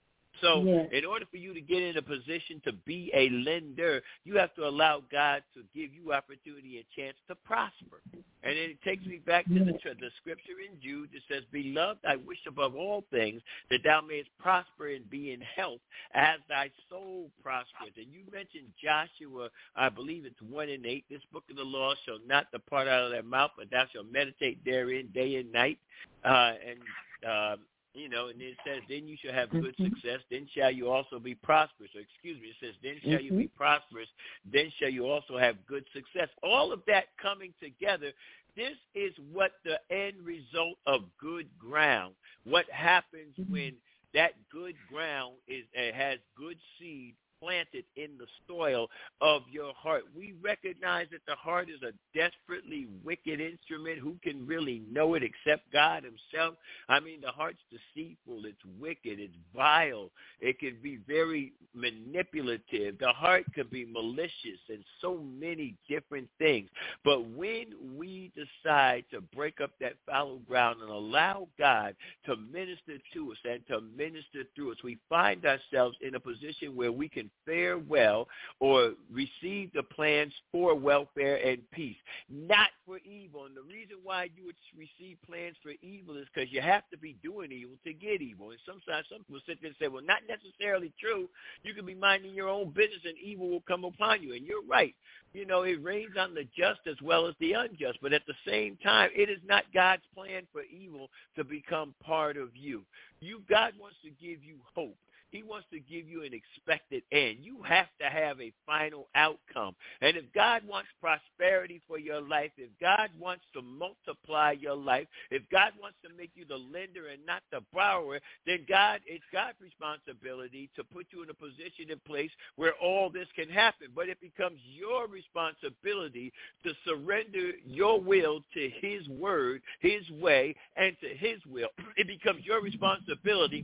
So yes. in order for you to get in a position to be a lender, you have to allow God to give you opportunity and chance to prosper. And then it takes me back to yes. the, the scripture in Jude that says, Beloved, I wish above all things that thou mayest prosper and be in health as thy soul prospers. And you mentioned Joshua, I believe it's one and eight. This book of the law shall not depart out of thy mouth, but thou shalt meditate therein day and night. Uh, and uh, You know, and it says, then you shall have good mm-hmm. success, then shall you also be prosperous. Or excuse me, it says, then shall mm-hmm. you be prosperous, then shall you also have good success. All of that coming together, this is what the end result of good ground, what happens mm-hmm. when that good ground is uh, has good seed planted in the soil of your heart. We recognize that the heart is a desperately wicked instrument. Who can really know it except God himself? I mean, the heart's deceitful. It's wicked. It's vile. It can be very manipulative. The heart can be malicious and so many different things. But when we decide to break up that fallow ground and allow God to minister to us and to minister through us, we find ourselves in a position where we can fare well or receive the plans for welfare and peace, not for evil. And the reason why you would receive plans for evil is because you have to be doing evil to get evil. And sometimes some people sit there and say, well, not necessarily true. You can be minding your own business and evil will come upon you. And you're right. You know, it rains on the just as well as the unjust. But at the same time, it is not God's plan for evil to become part of you. You God wants to give you hope. He wants to give you an expected end. You have to have a final outcome. And if God wants prosperity for your life, if God wants to multiply your life, if God wants to make you the lender and not the borrower, then God, it's God's responsibility to put you in a position and place where all this can happen. But it becomes your responsibility to surrender your will to his word, his way, and to his will. It becomes your responsibility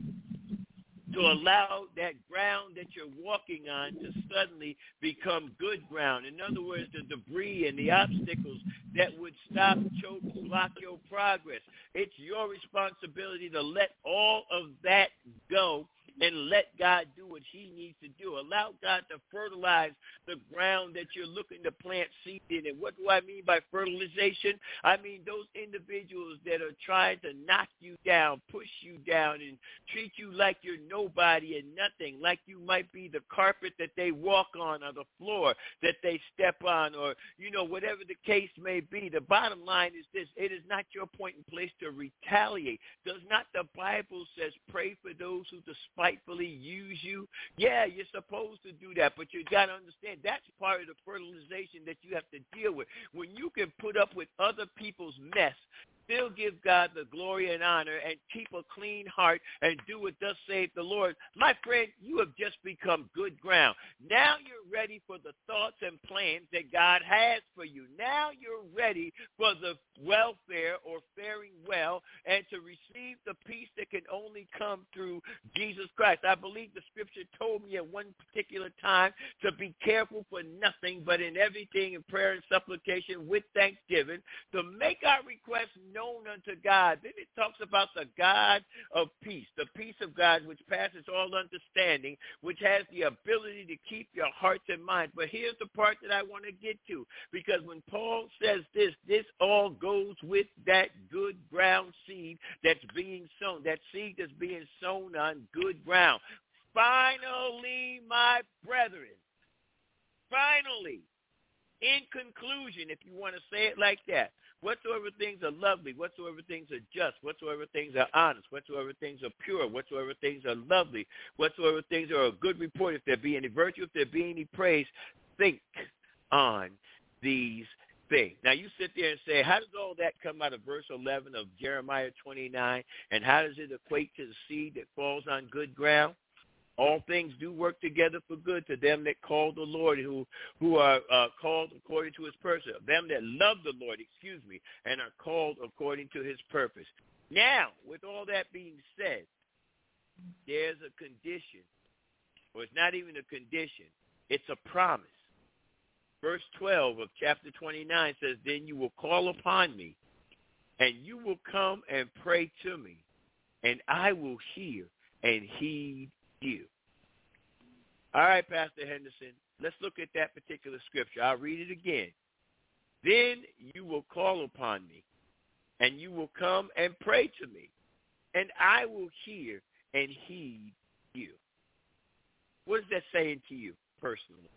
to allow that ground that you're walking on to suddenly become good ground. In other words, the debris and the obstacles that would stop, choke, block your progress. It's your responsibility to let all of that go and let God do what he needs to do. Allow God to fertilize the ground that you're looking to plant seed in. And what do I mean by fertilization? I mean those individuals that are trying to knock you down, push you down, and treat you like you're nobody and nothing, like you might be the carpet that they walk on or the floor that they step on, or, you know, whatever the case may be. The bottom line is this: it is not your point and place to retaliate. Does not the Bible says pray for those who despise rightfully use you? Yeah, you're supposed to do that, but you got to understand that's part of the fertilization that you have to deal with. When you can put up with other people's mess, still give God the glory and honor and keep a clean heart and do what thus saith the Lord, my friend, you have just become good ground. Now you're ready for the thoughts and plans that God has for you. Now you're ready for the welfare or faring well and to receive the peace that can only come through Jesus Christ. I believe the scripture told me at one particular time to be careful for nothing, but in everything in prayer and supplication with thanksgiving to make our requests known unto God. Then it talks about the God of peace, the peace of God which passes all understanding, which has the ability to keep your hearts and minds. But here's the part that I want to get to, because when Paul says this, this all goes with that good ground seed that's being sown, that seed that's being sown on good ground. Finally, my brethren, finally, in conclusion, if you want to say it like that, Whatsoever things are lovely, whatsoever things are just, whatsoever things are honest, whatsoever things are pure, whatsoever things are lovely, whatsoever things are of good report, if there be any virtue, if there be any praise, think on these things. Now you sit there and say, how does all that come out of verse eleven of Jeremiah twenty-nine, and how does it equate to the seed that falls on good ground? All things do work together for good to them that call the Lord, who who are uh, called according to his purpose. Them that love the Lord, excuse me, and are called according to his purpose. Now, with all that being said, there's a condition, or it's not even a condition, it's a promise. Verse twelve of chapter twenty-nine says, then you will call upon me, and you will come and pray to me, and I will hear and heed you. All right, Pastor Henderson, let's look at that particular scripture. I'll read it again. Then you will call upon me, and you will come and pray to me, and I will hear and heed you. What is that saying to you personally?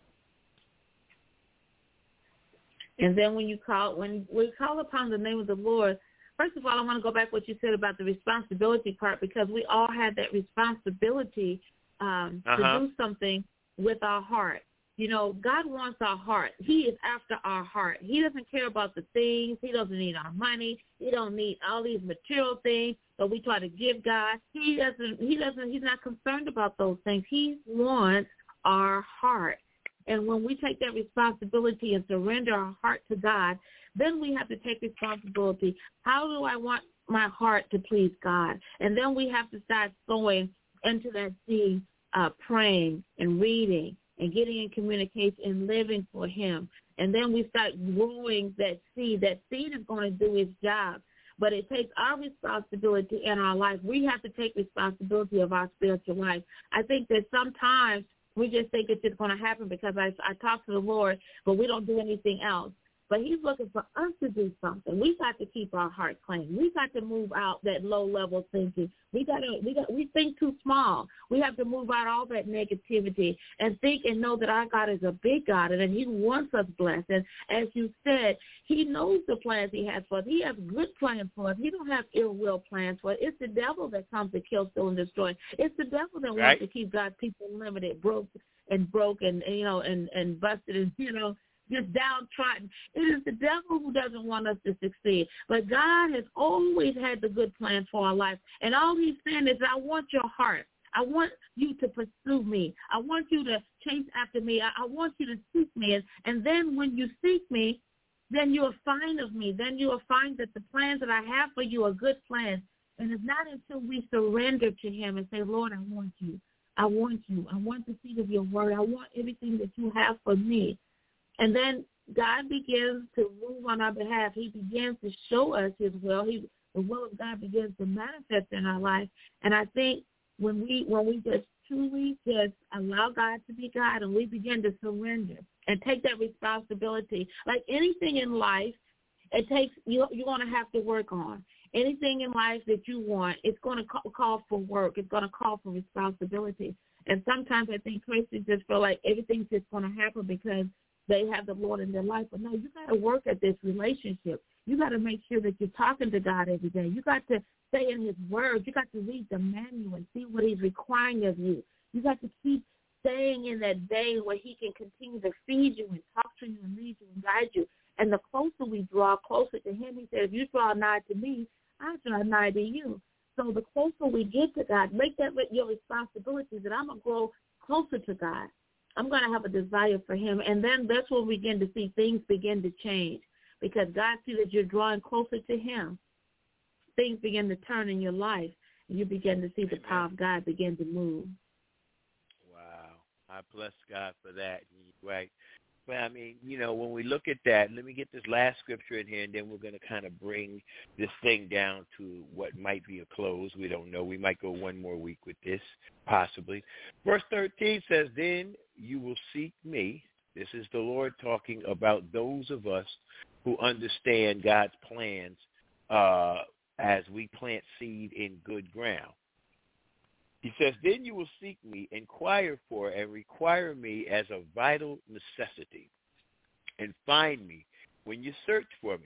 And then when you call, when we call upon the name of the Lord, first of all, I want to go back to what you said about the responsibility part, because we all have that responsibility um, uh-huh. to do something with our heart. You know, God wants our heart. He is after our heart. He doesn't care about the things. He doesn't need our money. He don't need all these material things that we try to give God. He doesn't. He doesn't. He's not concerned about those things. He wants our heart. And when we take that responsibility and surrender our heart to God, then we have to take responsibility. How do I want my heart to please God? And then we have to start sowing into that seed, uh, praying and reading and getting in communication and living for him. And then we start growing that seed. That seed is going to do its job. But it takes our responsibility in our life. We have to take responsibility of our spiritual life. I think that sometimes we just think it's just going to happen because I, I talk to the Lord, but we don't do anything else. But he's looking for us to do something. We got to keep our heart clean. We got to move out that low-level thinking. We got to we got we think too small. We have to move out all that negativity and think and know that our God is a big God and that he wants us blessed. And as you said, he knows the plans he has for us. He has good plans for us. He don't have ill-will plans for us. It's the devil that comes to kill, steal, and destroy. It's the devil that right. wants to keep God's people limited, broke and broke and, you know, and, and busted and, you know, just downtrodden. It is the devil who doesn't want us to succeed. But God has always had the good plan for our life. And all he's saying is, I want your heart. I want you to pursue me. I want you to chase after me. I, I want you to seek me. And, and then when you seek me, then you'll find of me. Then you'll find that the plans that I have for you are good plans. And it's not until we surrender to him and say, Lord, I want you. I want you. I want the seed of your word. I want everything that you have for me. And then God begins to move on our behalf. He begins to show us his will. He, the will of God begins to manifest in our life. And I think when we when we just truly just allow God to be God and we begin to surrender and take that responsibility, like anything in life, it takes you, you're going to have to work on. Anything in life that you want, it's going to call, call for work. It's going to call for responsibility. And sometimes I think Christians just feel like everything's just going to happen because they have the Lord in their life. But no, you got to work at this relationship. You got to make sure that you're talking to God every day. You got to stay in his word. You got to read the manual and see what he's requiring of you. You got to keep staying in that day where he can continue to feed you and talk to you and lead you and guide you. And the closer we draw closer to him, he said, if you draw nigh to me, I draw nigh to you. So the closer we get to God, make that your responsibility that I'm going to grow closer to God. I'm going to have a desire for him. And then that's when we begin to see things begin to change because God sees that you're drawing closer to him. Things begin to turn in your life, and you begin to see the power of God begin to move. Wow. I bless God for that. Right. But, I mean, you know, when we look at that, let me get this last scripture in here, and then we're going to kind of bring this thing down to what might be a close. We don't know. We might go one more week with this, possibly. Verse thirteen says, then you will seek me. This is the Lord talking about those of us who understand God's plans uh, as we plant seed in good ground. He says, then you will seek me, inquire for, and require me as a vital necessity, and find me when you search for me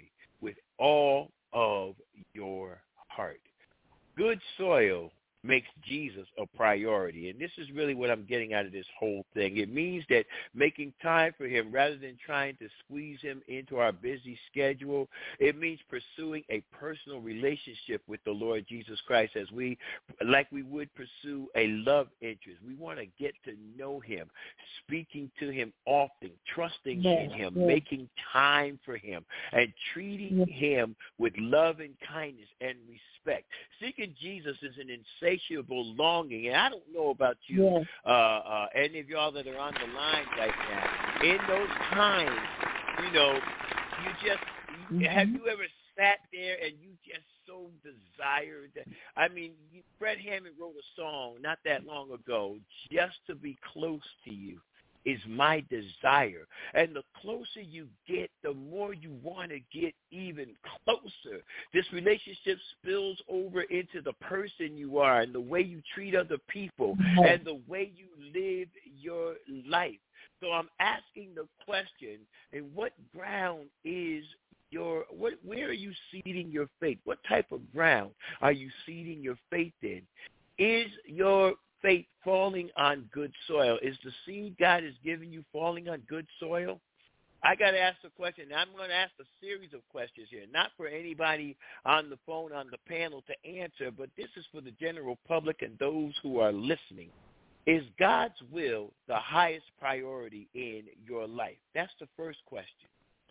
with all of your heart. Good soil makes Jesus a priority. And this is really what I'm getting out of this whole thing. It means that making time for him rather than trying to squeeze him into our busy schedule, it means pursuing a personal relationship with the Lord Jesus Christ as we, like we would pursue a love interest. We want to get to know him, speaking to him often, trusting yes, in him, yes. making time for him, and treating yes. him with love and kindness and respect. Seeking Jesus is an insatiable longing, and I don't know about you, yes. uh, uh, any of y'all that are on the line right now. In those times, you know, you just mm-hmm. have you ever sat there and you just so desired? I mean, Fred Hammond wrote a song not that long ago, "Just to be close to you is my desire." And the closer you get, the more you want to get even closer. This relationship spills over into the person you are and the way you treat other people mm-hmm. and the way you live your life. So I'm asking the question, and what ground is your, what, where are you seeding your faith? What type of ground are you seeding your faith in? Is your faith falling on good soil? Is the seed God has given you falling on good soil? I got to ask the question. I'm going to ask a series of questions here, not for anybody on the phone, on the panel to answer, but this is for the general public and those who are listening. Is God's will the highest priority in your life? That's the first question.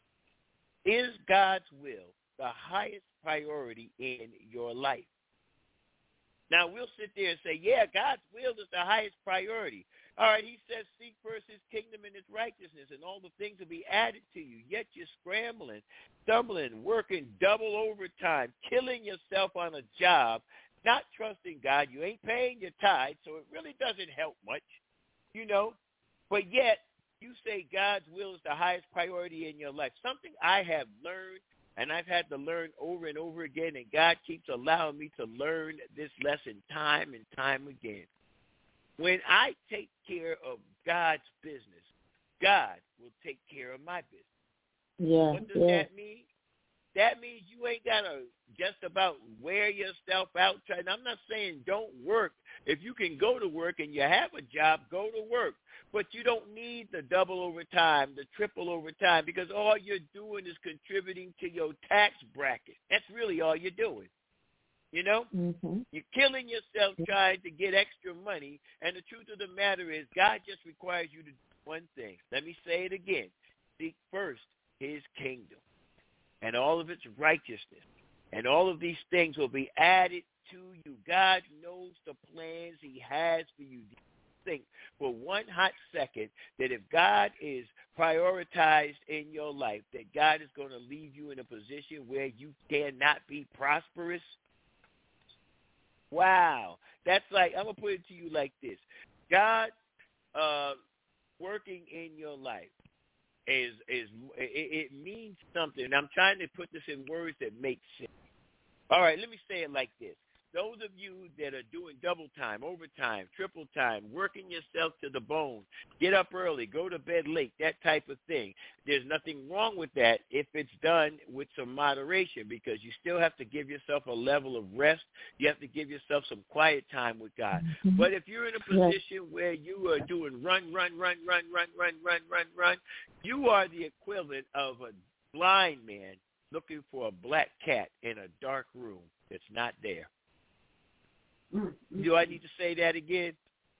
Is God's will the highest priority in your life? Now, we'll sit there and say, yeah, God's will is the highest priority. All right, he says, seek first his kingdom and his righteousness, and all the things will be added to you. Yet you're scrambling, stumbling, working double overtime, killing yourself on a job, not trusting God. You ain't paying your tithe, so it really doesn't help much, you know. But yet you say God's will is the highest priority in your life. Something I have learned, and I've had to learn over and over again, and God keeps allowing me to learn this lesson time and time again. When I take care of God's business, God will take care of my business. Yeah, what does yeah. that mean? That means you ain't got to just about wear yourself out. And I'm not saying don't work. If you can go to work and you have a job, go to work. But you don't need the double overtime, the triple overtime, because all you're doing is contributing to your tax bracket. That's really all you're doing. You know? Mm-hmm. You're killing yourself trying to get extra money, and the truth of the matter is God just requires you to do one thing. Let me say it again. Seek first his kingdom and all of its righteousness, and all of these things will be added to you. God knows the plans he has for you. Think for one hot second that if God is prioritized in your life, that God is going to leave you in a position where you cannot be prosperous? Wow. That's like, I'm going to put it to you like this. God uh, working in your life is, is it, it means something. And I'm trying to put this in words that make sense. All right, let me say it like this. Those of you that are doing double time, overtime, triple time, working yourself to the bone, get up early, go to bed late, that type of thing. There's nothing wrong with that if it's done with some moderation, because you still have to give yourself a level of rest. You have to give yourself some quiet time with God. Mm-hmm. But if you're in a position where you are doing run, run, run, run, run, run, run, run, run, you are the equivalent of a blind man looking for a black cat in a dark room that's not there. Do I need to say that again?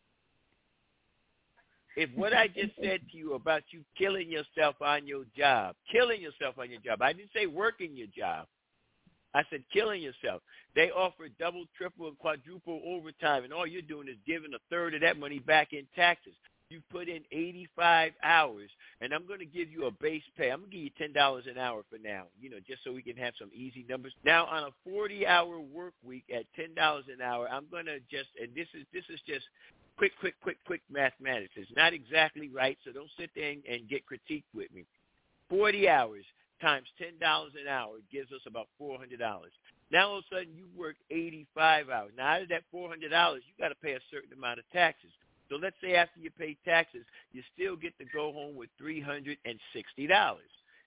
If what I just said to you about you killing yourself on your job, killing yourself on your job, I didn't say working your job. I said killing yourself. They offer double, triple, and quadruple overtime, and all you're doing is giving a third of that money back in taxes. You put in eighty-five hours, and I'm going to give you a base pay. I'm going to give you ten dollars an hour for now, you know, just so we can have some easy numbers. Now, on a forty-hour work week at ten dollars an hour, I'm going to just, and this is this is just quick, quick, quick, quick mathematics. It's not exactly right, so don't sit there and, and get critiqued with me. forty hours times ten dollars an hour gives us about four hundred dollars. Now, all of a sudden, you work eighty-five hours. Now, out of that four hundred dollars, you got to pay a certain amount of taxes. So let's say after you pay taxes, you still get to go home with three hundred sixty dollars.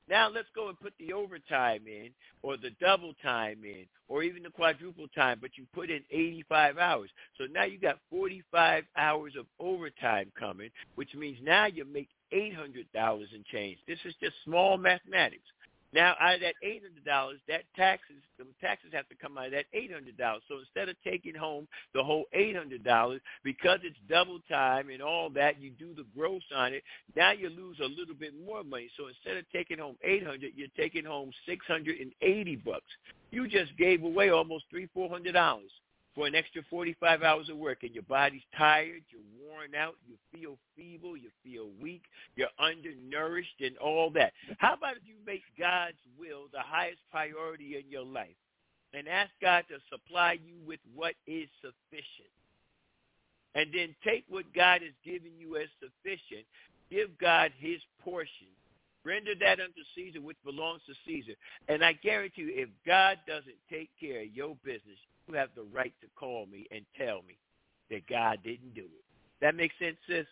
Now let's go and put the overtime in, or the double time in, or even the quadruple time, but you put in eighty-five hours. So now you got forty-five hours of overtime coming, which means now you make eight hundred dollars and change. This is just small mathematics. Now, out of that eight hundred dollars, that taxes, the taxes have to come out of that eight hundred dollars. So instead of taking home the whole eight hundred dollars, because it's double time and all that, you do the gross on it, now you lose a little bit more money. So instead of taking home eight hundred dollars, you're taking home six hundred eighty bucks. You just gave away almost three hundred, four hundred dollars for an extra forty-five hours of work, and your body's tired, you're worn out, you feel feeble, you feel weak, you're undernourished and all that. How about if you make God's will the highest priority in your life and ask God to supply you with what is sufficient? And then take what God has given you as sufficient, give God his portion. Render that unto Caesar which belongs to Caesar. And I guarantee you, if God doesn't take care of your business, you have the right to call me and tell me that God didn't do it. That makes sense, sis?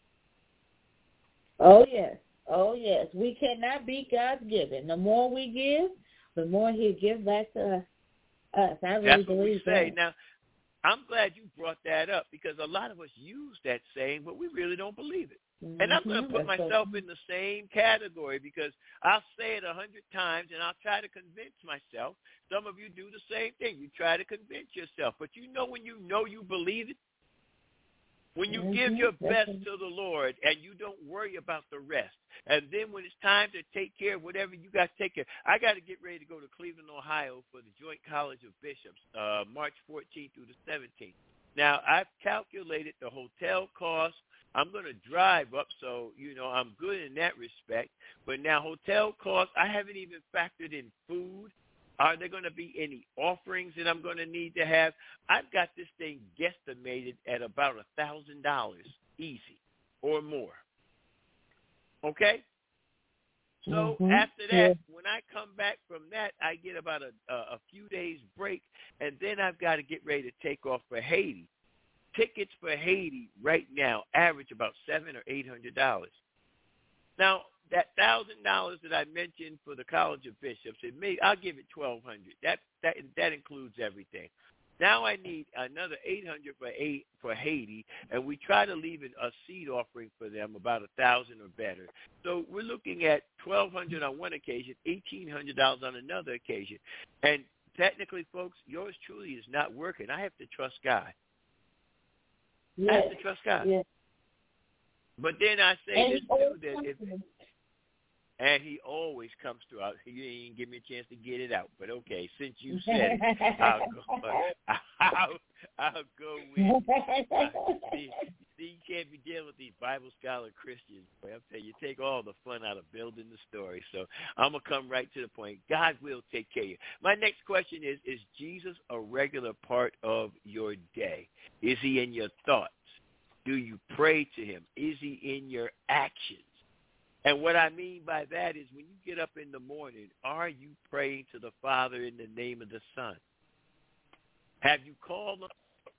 Oh, yes. Oh, yes. We cannot be God's given. The more we give, the more he'll give back to us. us. I really That's what believe we say. that. Now, I'm glad you brought that up because a lot of us use that saying, but we really don't believe it. Mm-hmm. And I'm going to put That's myself so- in the same category because I'll say it a hundred times and I'll try to convince myself. Some of you do the same thing. You try to convince yourself. But you know when you know you believe it? When you mm-hmm. give your That's best it. to the Lord and you don't worry about the rest. And then when it's time to take care of whatever you got to take care of. I got to get ready to go to Cleveland, Ohio for the Joint College of Bishops, uh, March fourteenth through the seventeenth. Now, I've calculated the hotel costs. I'm going to drive up, so, you know, I'm good in that respect. But now hotel costs, I haven't even factored in food. Are there going to be any offerings that I'm going to need to have? I've got this thing guesstimated at about one thousand dollars easy or more. Okay? So Mhm. after that, Yeah. when I come back from that, I get about a, a, a few days break, and then I've got to get ready to take off for Haiti. Tickets for Haiti right now average about seven or eight hundred dollars. Now that thousand dollars that I mentioned for the College of Bishops, it may I'll give it twelve hundred. That that that includes everything. Now I need another eight hundred for eight for Haiti, and we try to leave a seed offering for them about a thousand or better. So we're looking at twelve hundred on one occasion, eighteen hundred dollars on another occasion, and technically, folks, yours truly is not working. I have to trust God. Yes. I have to trust God. Yes. But then I say And this he too, always that comes if, through. and he always comes through. You didn't even give me a chance to get it out, but okay, since you said it, I'll go. I'll, I'll go with it. Uh, see, see, you can't be dealing with these Bible scholar Christians. Boy, I'm telling you, you take all the fun out of building the story. So I'm gonna come right to the point. God will take care of you. My next question is: Is Jesus a regular part of your day? Is he in your thoughts? Do you pray to him? Is he in your actions? And what I mean by that is when you get up in the morning, are you praying to the Father in the name of the Son? Have you called him?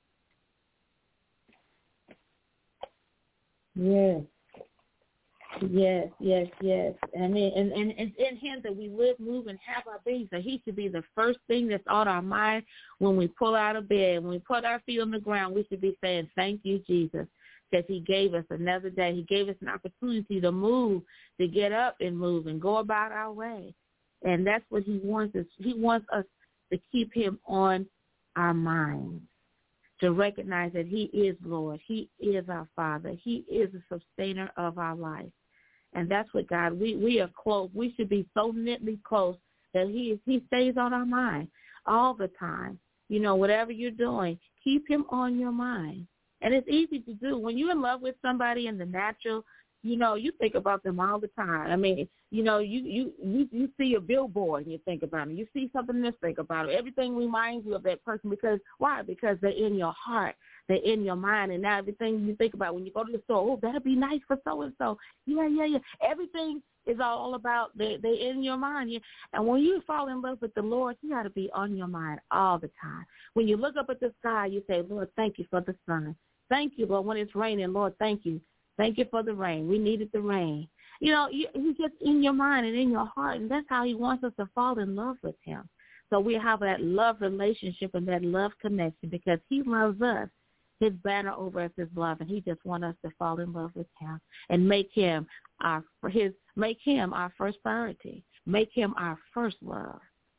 Yes. Yes, yes, yes. I mean, and, and it's in him that we live, move, and have our being. So he should be the first thing that's on our mind when we pull out of bed. When we put our feet on the ground, we should be saying, thank you, Jesus, because he gave us another day. He gave us an opportunity to move, to get up and move and go about our way. And that's what he wants us. He wants us to keep him on our minds, to recognize that he is Lord. He is our Father. He is the sustainer of our life. And that's what God, we, we are close. We should be so knitly close that he he stays on our mind all the time. You know, whatever you're doing, keep him on your mind. And it's easy to do. When you're in love with somebody in the natural, you know, you think about them all the time. I mean, you know, you you you, you see a billboard and you think about them. You see something and you think about it. Everything reminds you of that person because, why? Because they're in your heart. They're in your mind. And now everything you think about when you go to the store, oh, that'll be nice for so-and-so. Yeah, yeah, yeah. Everything is all about, they, they're in your mind. And when you fall in love with the Lord, you got to be on your mind all the time. When you look up at the sky, you say, Lord, thank you for the sun. Thank you, Lord. When it's raining, Lord, thank you. Thank you for the rain. We needed the rain. You know, he gets in your mind and in your heart, and that's how he wants us to fall in love with him. So we have that love relationship and that love connection because he loves us. His banner over us is love, and he just wants us to fall in love with him and make him our his make him our first priority. Make him our first love.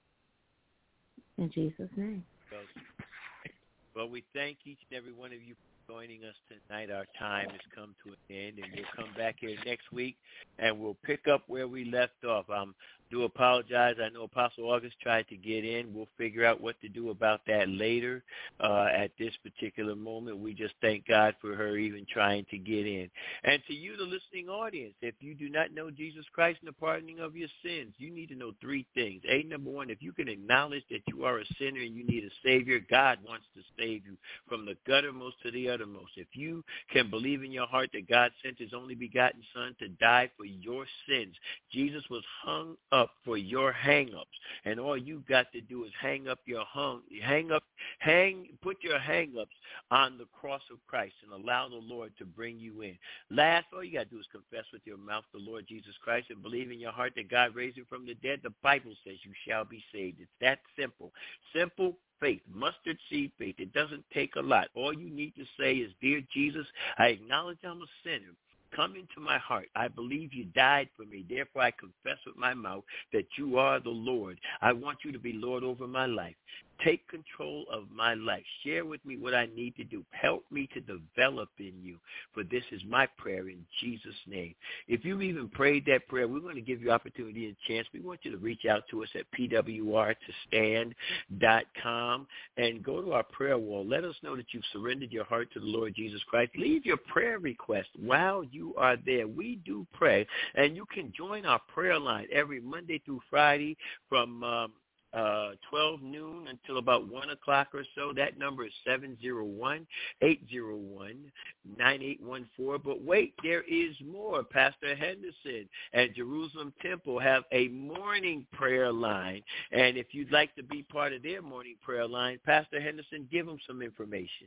In Jesus' name. Well, well, we thank each and every one of you for joining us tonight. Our time has come to an end, and we'll come back here next week, and we'll pick up where we left off. Um, do apologize. I know Apostle August tried to get in. We'll figure out what to do about that later. Uh, at this particular moment, we just thank God for her even trying to get in. And to you, the listening audience, if you do not know Jesus Christ and the pardoning of your sins, you need to know three things. A, number one, if you can acknowledge that you are a sinner and you need a Savior, God wants to save you from the guttermost to the uttermost. If you can believe in your heart that God sent his only begotten Son to die for your sins, Jesus was hung up for your hang-ups, and all you got to do is hang up your hung, hang up, hang, put your hang-ups on the cross of Christ and allow the Lord to bring you in. Last, all you got to do is confess with your mouth the Lord Jesus Christ and believe in your heart that God raised him from the dead. The Bible says you shall be saved. It's that simple. Simple faith, mustard seed faith. It doesn't take a lot. All you need to say is, Dear Jesus, I acknowledge I'm a sinner. Come into my heart. I believe you died for me. Therefore, I confess with my mouth that you are the Lord. I want you to be Lord over my life. Take control of my life. Share with me what I need to do. Help me to develop in you. For this is my prayer in Jesus' name. If you've even prayed that prayer, we're going to give you opportunity and chance. We want you to reach out to us at P W R to stand dot com and go to our prayer wall. Let us know that you've surrendered your heart to the Lord Jesus Christ. Leave your prayer request while you are there. We do pray, and you can join our prayer line every Monday through Friday from um, Uh, twelve noon until about one o'clock or so. That number is seven zero one, eight zero one, nine eight one four. But wait, there is more. Pastor Henderson and Jerusalem Temple have a morning prayer line. And if you'd like to be part of their morning prayer line, Pastor Henderson, give them some information.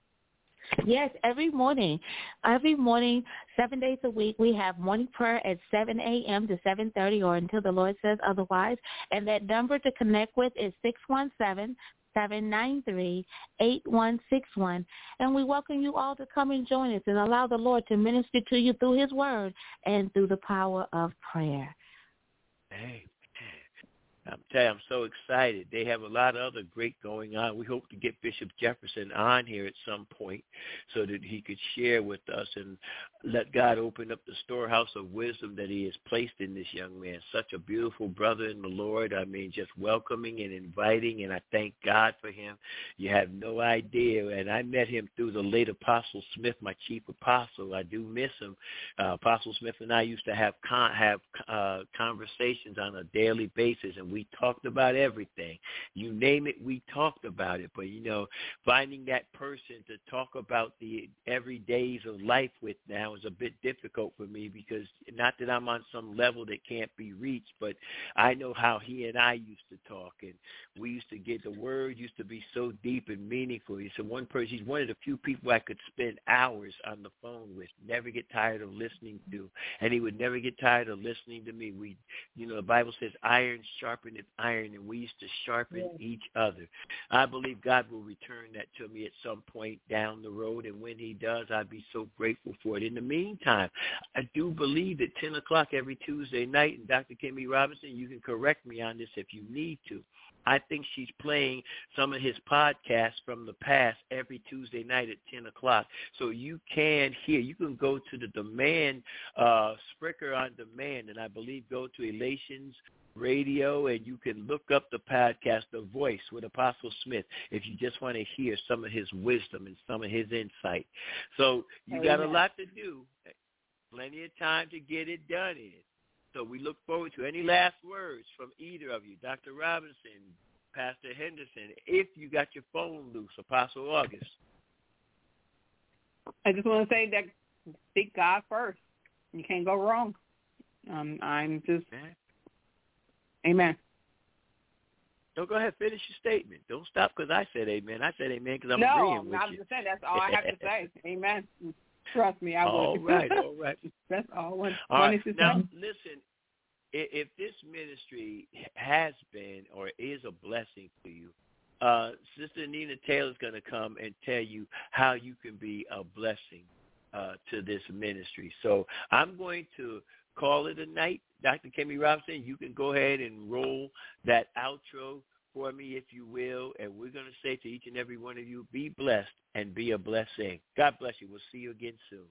Yes, every morning, every morning, seven days a week, we have morning prayer at seven a.m. to seven thirty or until the Lord says otherwise. And that number to connect with is six one seven, seven nine three, eight one six one. And we welcome you all to come and join us and allow the Lord to minister to you through his word and through the power of prayer. Hey. I'm telling you, I'm so excited. They have a lot of other great going on. We hope to get Bishop Jefferson on here at some point so that he could share with us and let God open up the storehouse of wisdom that he has placed in this young man. Such a beautiful brother in the Lord. I mean, just welcoming and inviting, and I thank God for him. You have no idea. And I met him through the late Apostle Smith, my chief apostle. I do miss him. Uh, Apostle Smith and I used to have con- have uh, conversations on a daily basis, and we talked about everything. You name it, we talked about it. But, you know, finding that person to talk about the everydays of life with now is a bit difficult for me because not that I'm on some level that can't be reached, but I know how he and I used to talk, and we used to get, the word used to be so deep and meaningful. He's one person, he's one of the few people I could spend hours on the phone with, never get tired of listening to, and he would never get tired of listening to me. We, you know, the Bible says iron sharpeneth iron, and we used to sharpen yeah. each other. I believe God will return that to me at some point down the road, and when he does, I'd be so grateful for it. In the meantime, I do believe at ten o'clock every Tuesday night, and Doctor Kimmy Robinson, you can correct me on this if you need to, I think she's playing some of his podcasts from the past every Tuesday night at ten o'clock. So you can hear, you can go to the demand, uh, Spreaker on demand, and I believe go to Elations Radio, and you can look up the podcast, The Voice with Apostle Smith, if you just want to hear some of his wisdom and some of his insight. So you got a lot to do, plenty of time to get it done in. So we look forward to any last words from either of you, Doctor Robinson, Pastor Henderson, if you got your phone loose, Apostle August. I just want to say that seek God first. You can't go wrong. Um, I'm just, okay. Amen. No, go ahead, finish your statement. Don't stop because I said amen. I said amen because I'm no, agreeing with I'm you. just saying that's all I have to say. Amen. Trust me, I all would. All right, all right. That's all I want, all wanted right. to Now, say. listen, if this ministry has been or is a blessing to you, uh, Sister Nina Taylor is going to come and tell you how you can be a blessing uh, to this ministry. So I'm going to call it a night. Doctor Kemi Robinson, you can go ahead and roll that outro for me, if you will, and we're going to say to each and every one of you, be blessed and be a blessing. God bless you. We'll see you again soon.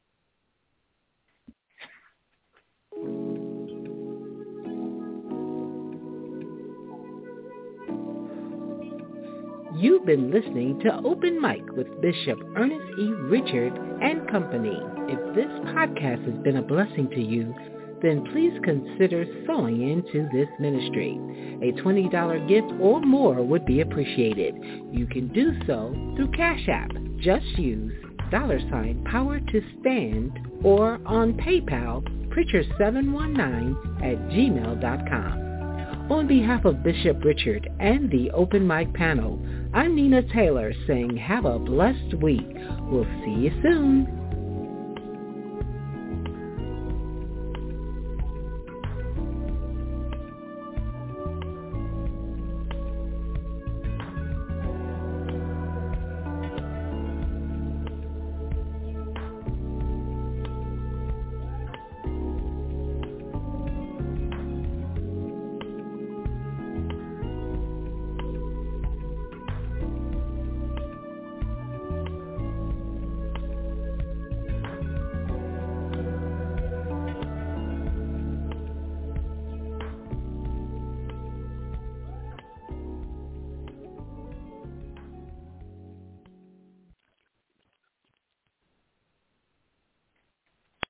You've been listening to Open Mic with Bishop Ernest E. Richard and Company. If this podcast has been a blessing to you, then please consider sowing into this ministry. A twenty dollars gift or more would be appreciated. You can do so through Cash App. Just use dollar sign power to stand or on PayPal, preacher seven one nine at gmail dot com. On behalf of Bishop Richard and the Open Mic panel, I'm Nina Taylor saying have a blessed week. We'll see you soon.